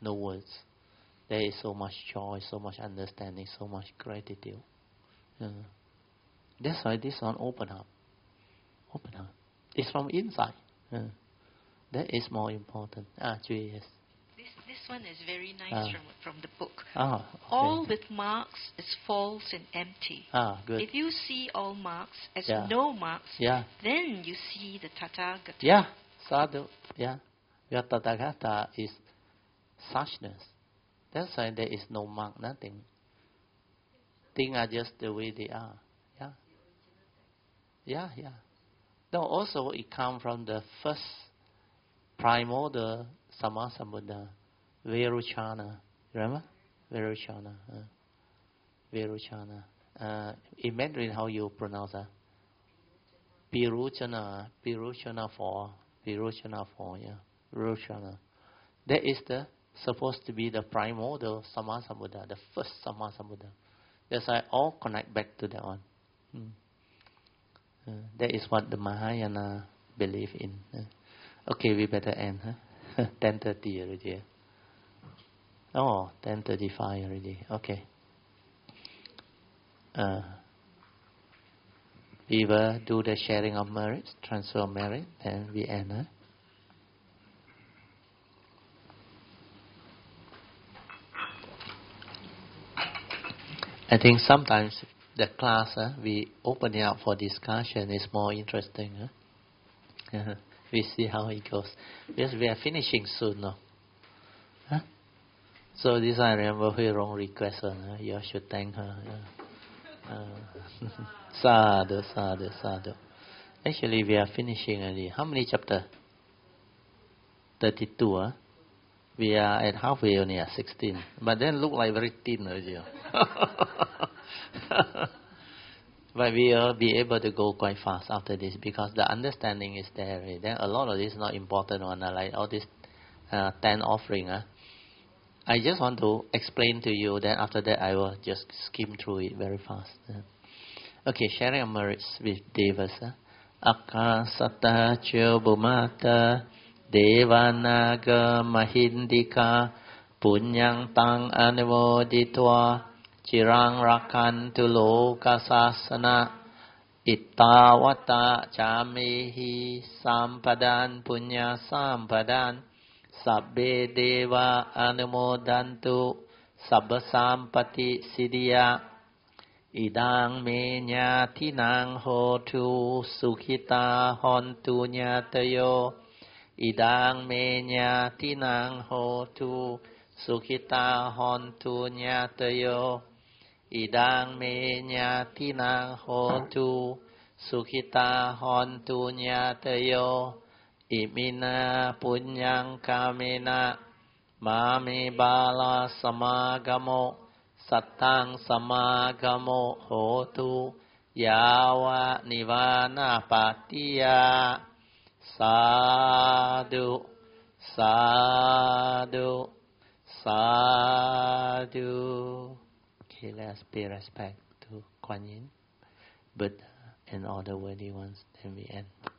A: no words. There is so much joy, so much understanding, so much gratitude. Uh, that's why this one open up. Open up. It's from inside. Uh, that is more important. Ah, Julie, yes.
C: This this one is very nice
A: Ah.
C: from from the book.
A: Ah, okay.
C: All with marks is false and empty.
A: Ah, good.
C: If you see all marks as
A: Yeah.
C: no marks,
A: Yeah.
C: then you see the Tathagata.
A: Yeah, sadhu. Yeah. Your Tathagata is suchness. That's why there is no mark, nothing. Things are just the way they are. Yeah. Yeah, yeah. No, also it comes from the first primordial Sammasambuddha, Veruchana. Remember? Veruchana. Uh, Veruchana. Uh, in Mandarin, how you pronounce that? Piruchana. Piruchana for. Piruchana for, yeah. Veruchana. That is the supposed to be the primordial Sammasambuddha, the first Sammasambuddha. That's why all connect back to that one. Hmm. Uh, that is what the Mahayana believe in. Uh, okay, we better end, huh? ten thirty already. Oh, ten thirty-five already. Okay. Uh, we will do the sharing of merits, transfer of merit, then we end, huh? I think sometimes the class uh, we open it up for discussion is more interesting. Huh? We see how it goes. Because we are finishing soon, no? Huh? So this I remember Hui Rong requested. Huh? You should thank her. Yeah. Uh, sadhu, sadhu, sadhu. Actually, we are finishing already. How many chapters? thirty-two. Huh? We are at halfway only at sixteen. But then look like very thin already. But we will be able to go quite fast after this because the understanding is there. Then a lot of this is not important one, like all this uh, ten offering. Uh. I just want to explain to you. Then after that, I will just skim through it very fast. Uh. Okay, sharing of merits with Devas. Akasata Chobumata Devanaga Mahindika Punyang Tang Anumoditwa Chirang Rakantu Lokasasana Ittavata Chamehi Sampadan Punya Sampadan Sabbe Deva Anumodantu Sabba Sampati Siddhya Idang me nyatinang hotu Sukhita hontu nyatayo Idang me nyatinang hotu Sukhita hontu nyatayo Idang me nyatinang hotu Sukhita hontu nyatayo Imina punyang kamena Mame bala samagamo Sattang samagamo hotu Yawa nivana patiya Sadhu Sadhu Sadhu. Okay, let's pay respect to Kuan Yin, Buddha, and all the worthy ones. Then we end.